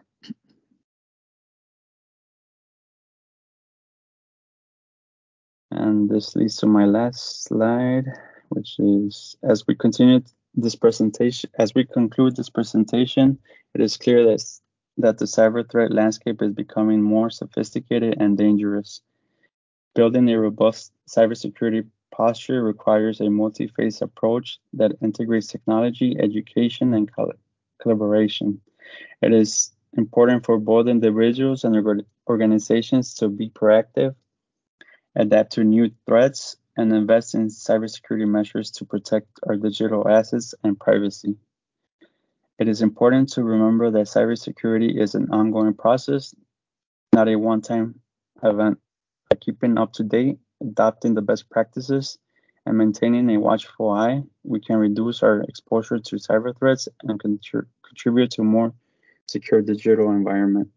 And this leads to my last slide, which is as we continue this presentation, as we conclude this presentation, it is clear that, that the cyber threat landscape is becoming more sophisticated and dangerous. Building a robust cybersecurity posture requires a multi-phase approach that integrates technology, education, and collaboration. It is important for both individuals and organizations to be proactive, adapt to new threats, and invest in cybersecurity measures to protect our digital assets and privacy. It is important to remember that cybersecurity is an ongoing process, not a one-time event. By keeping up to date, adopting the best practices, and maintaining a watchful eye, we can reduce our exposure to cyber threats and contri- contribute to a more secure digital environment.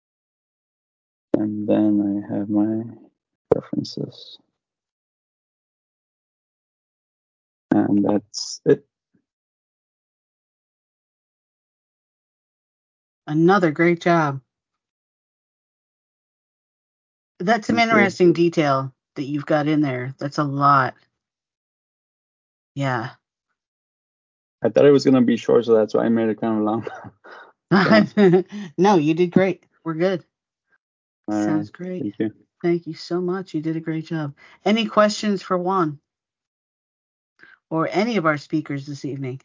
And then I have my references. And that's it. Another great job. That's some Thank you. interesting detail that you've got in there. That's a lot. Yeah. I thought it was going to be short, so that's why I made it kind of long. Yeah. No, you did great. We're good. All Sounds right. great. Thank you. Thank you so much. You did a great job. Any questions for Juan or any of our speakers this evening?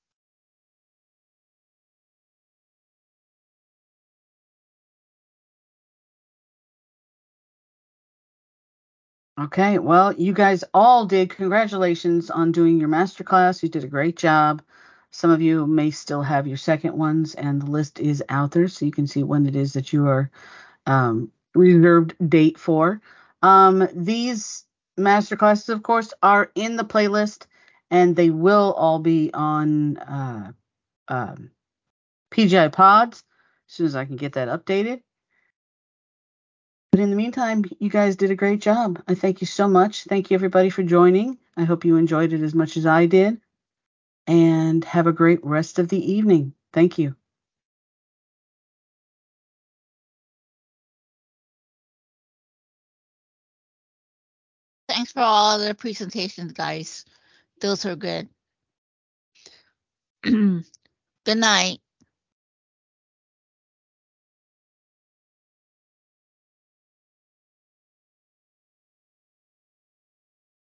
Okay, well, you guys all did. Congratulations on doing your masterclass. You did a great job. Some of you may still have your second ones, and the list is out there, so you can see when it is that you are um, reserved date for. Um, these masterclasses, of course, are in the playlist, and they will all be on uh, um, P G I Pods as soon as I can get that updated. But in the meantime, you guys did a great job. I thank you so much. Thank you, everybody, for joining. I hope you enjoyed it as much as I did. And have a great rest of the evening. Thank you. Thanks for all the presentations, guys. Those are good. Good night.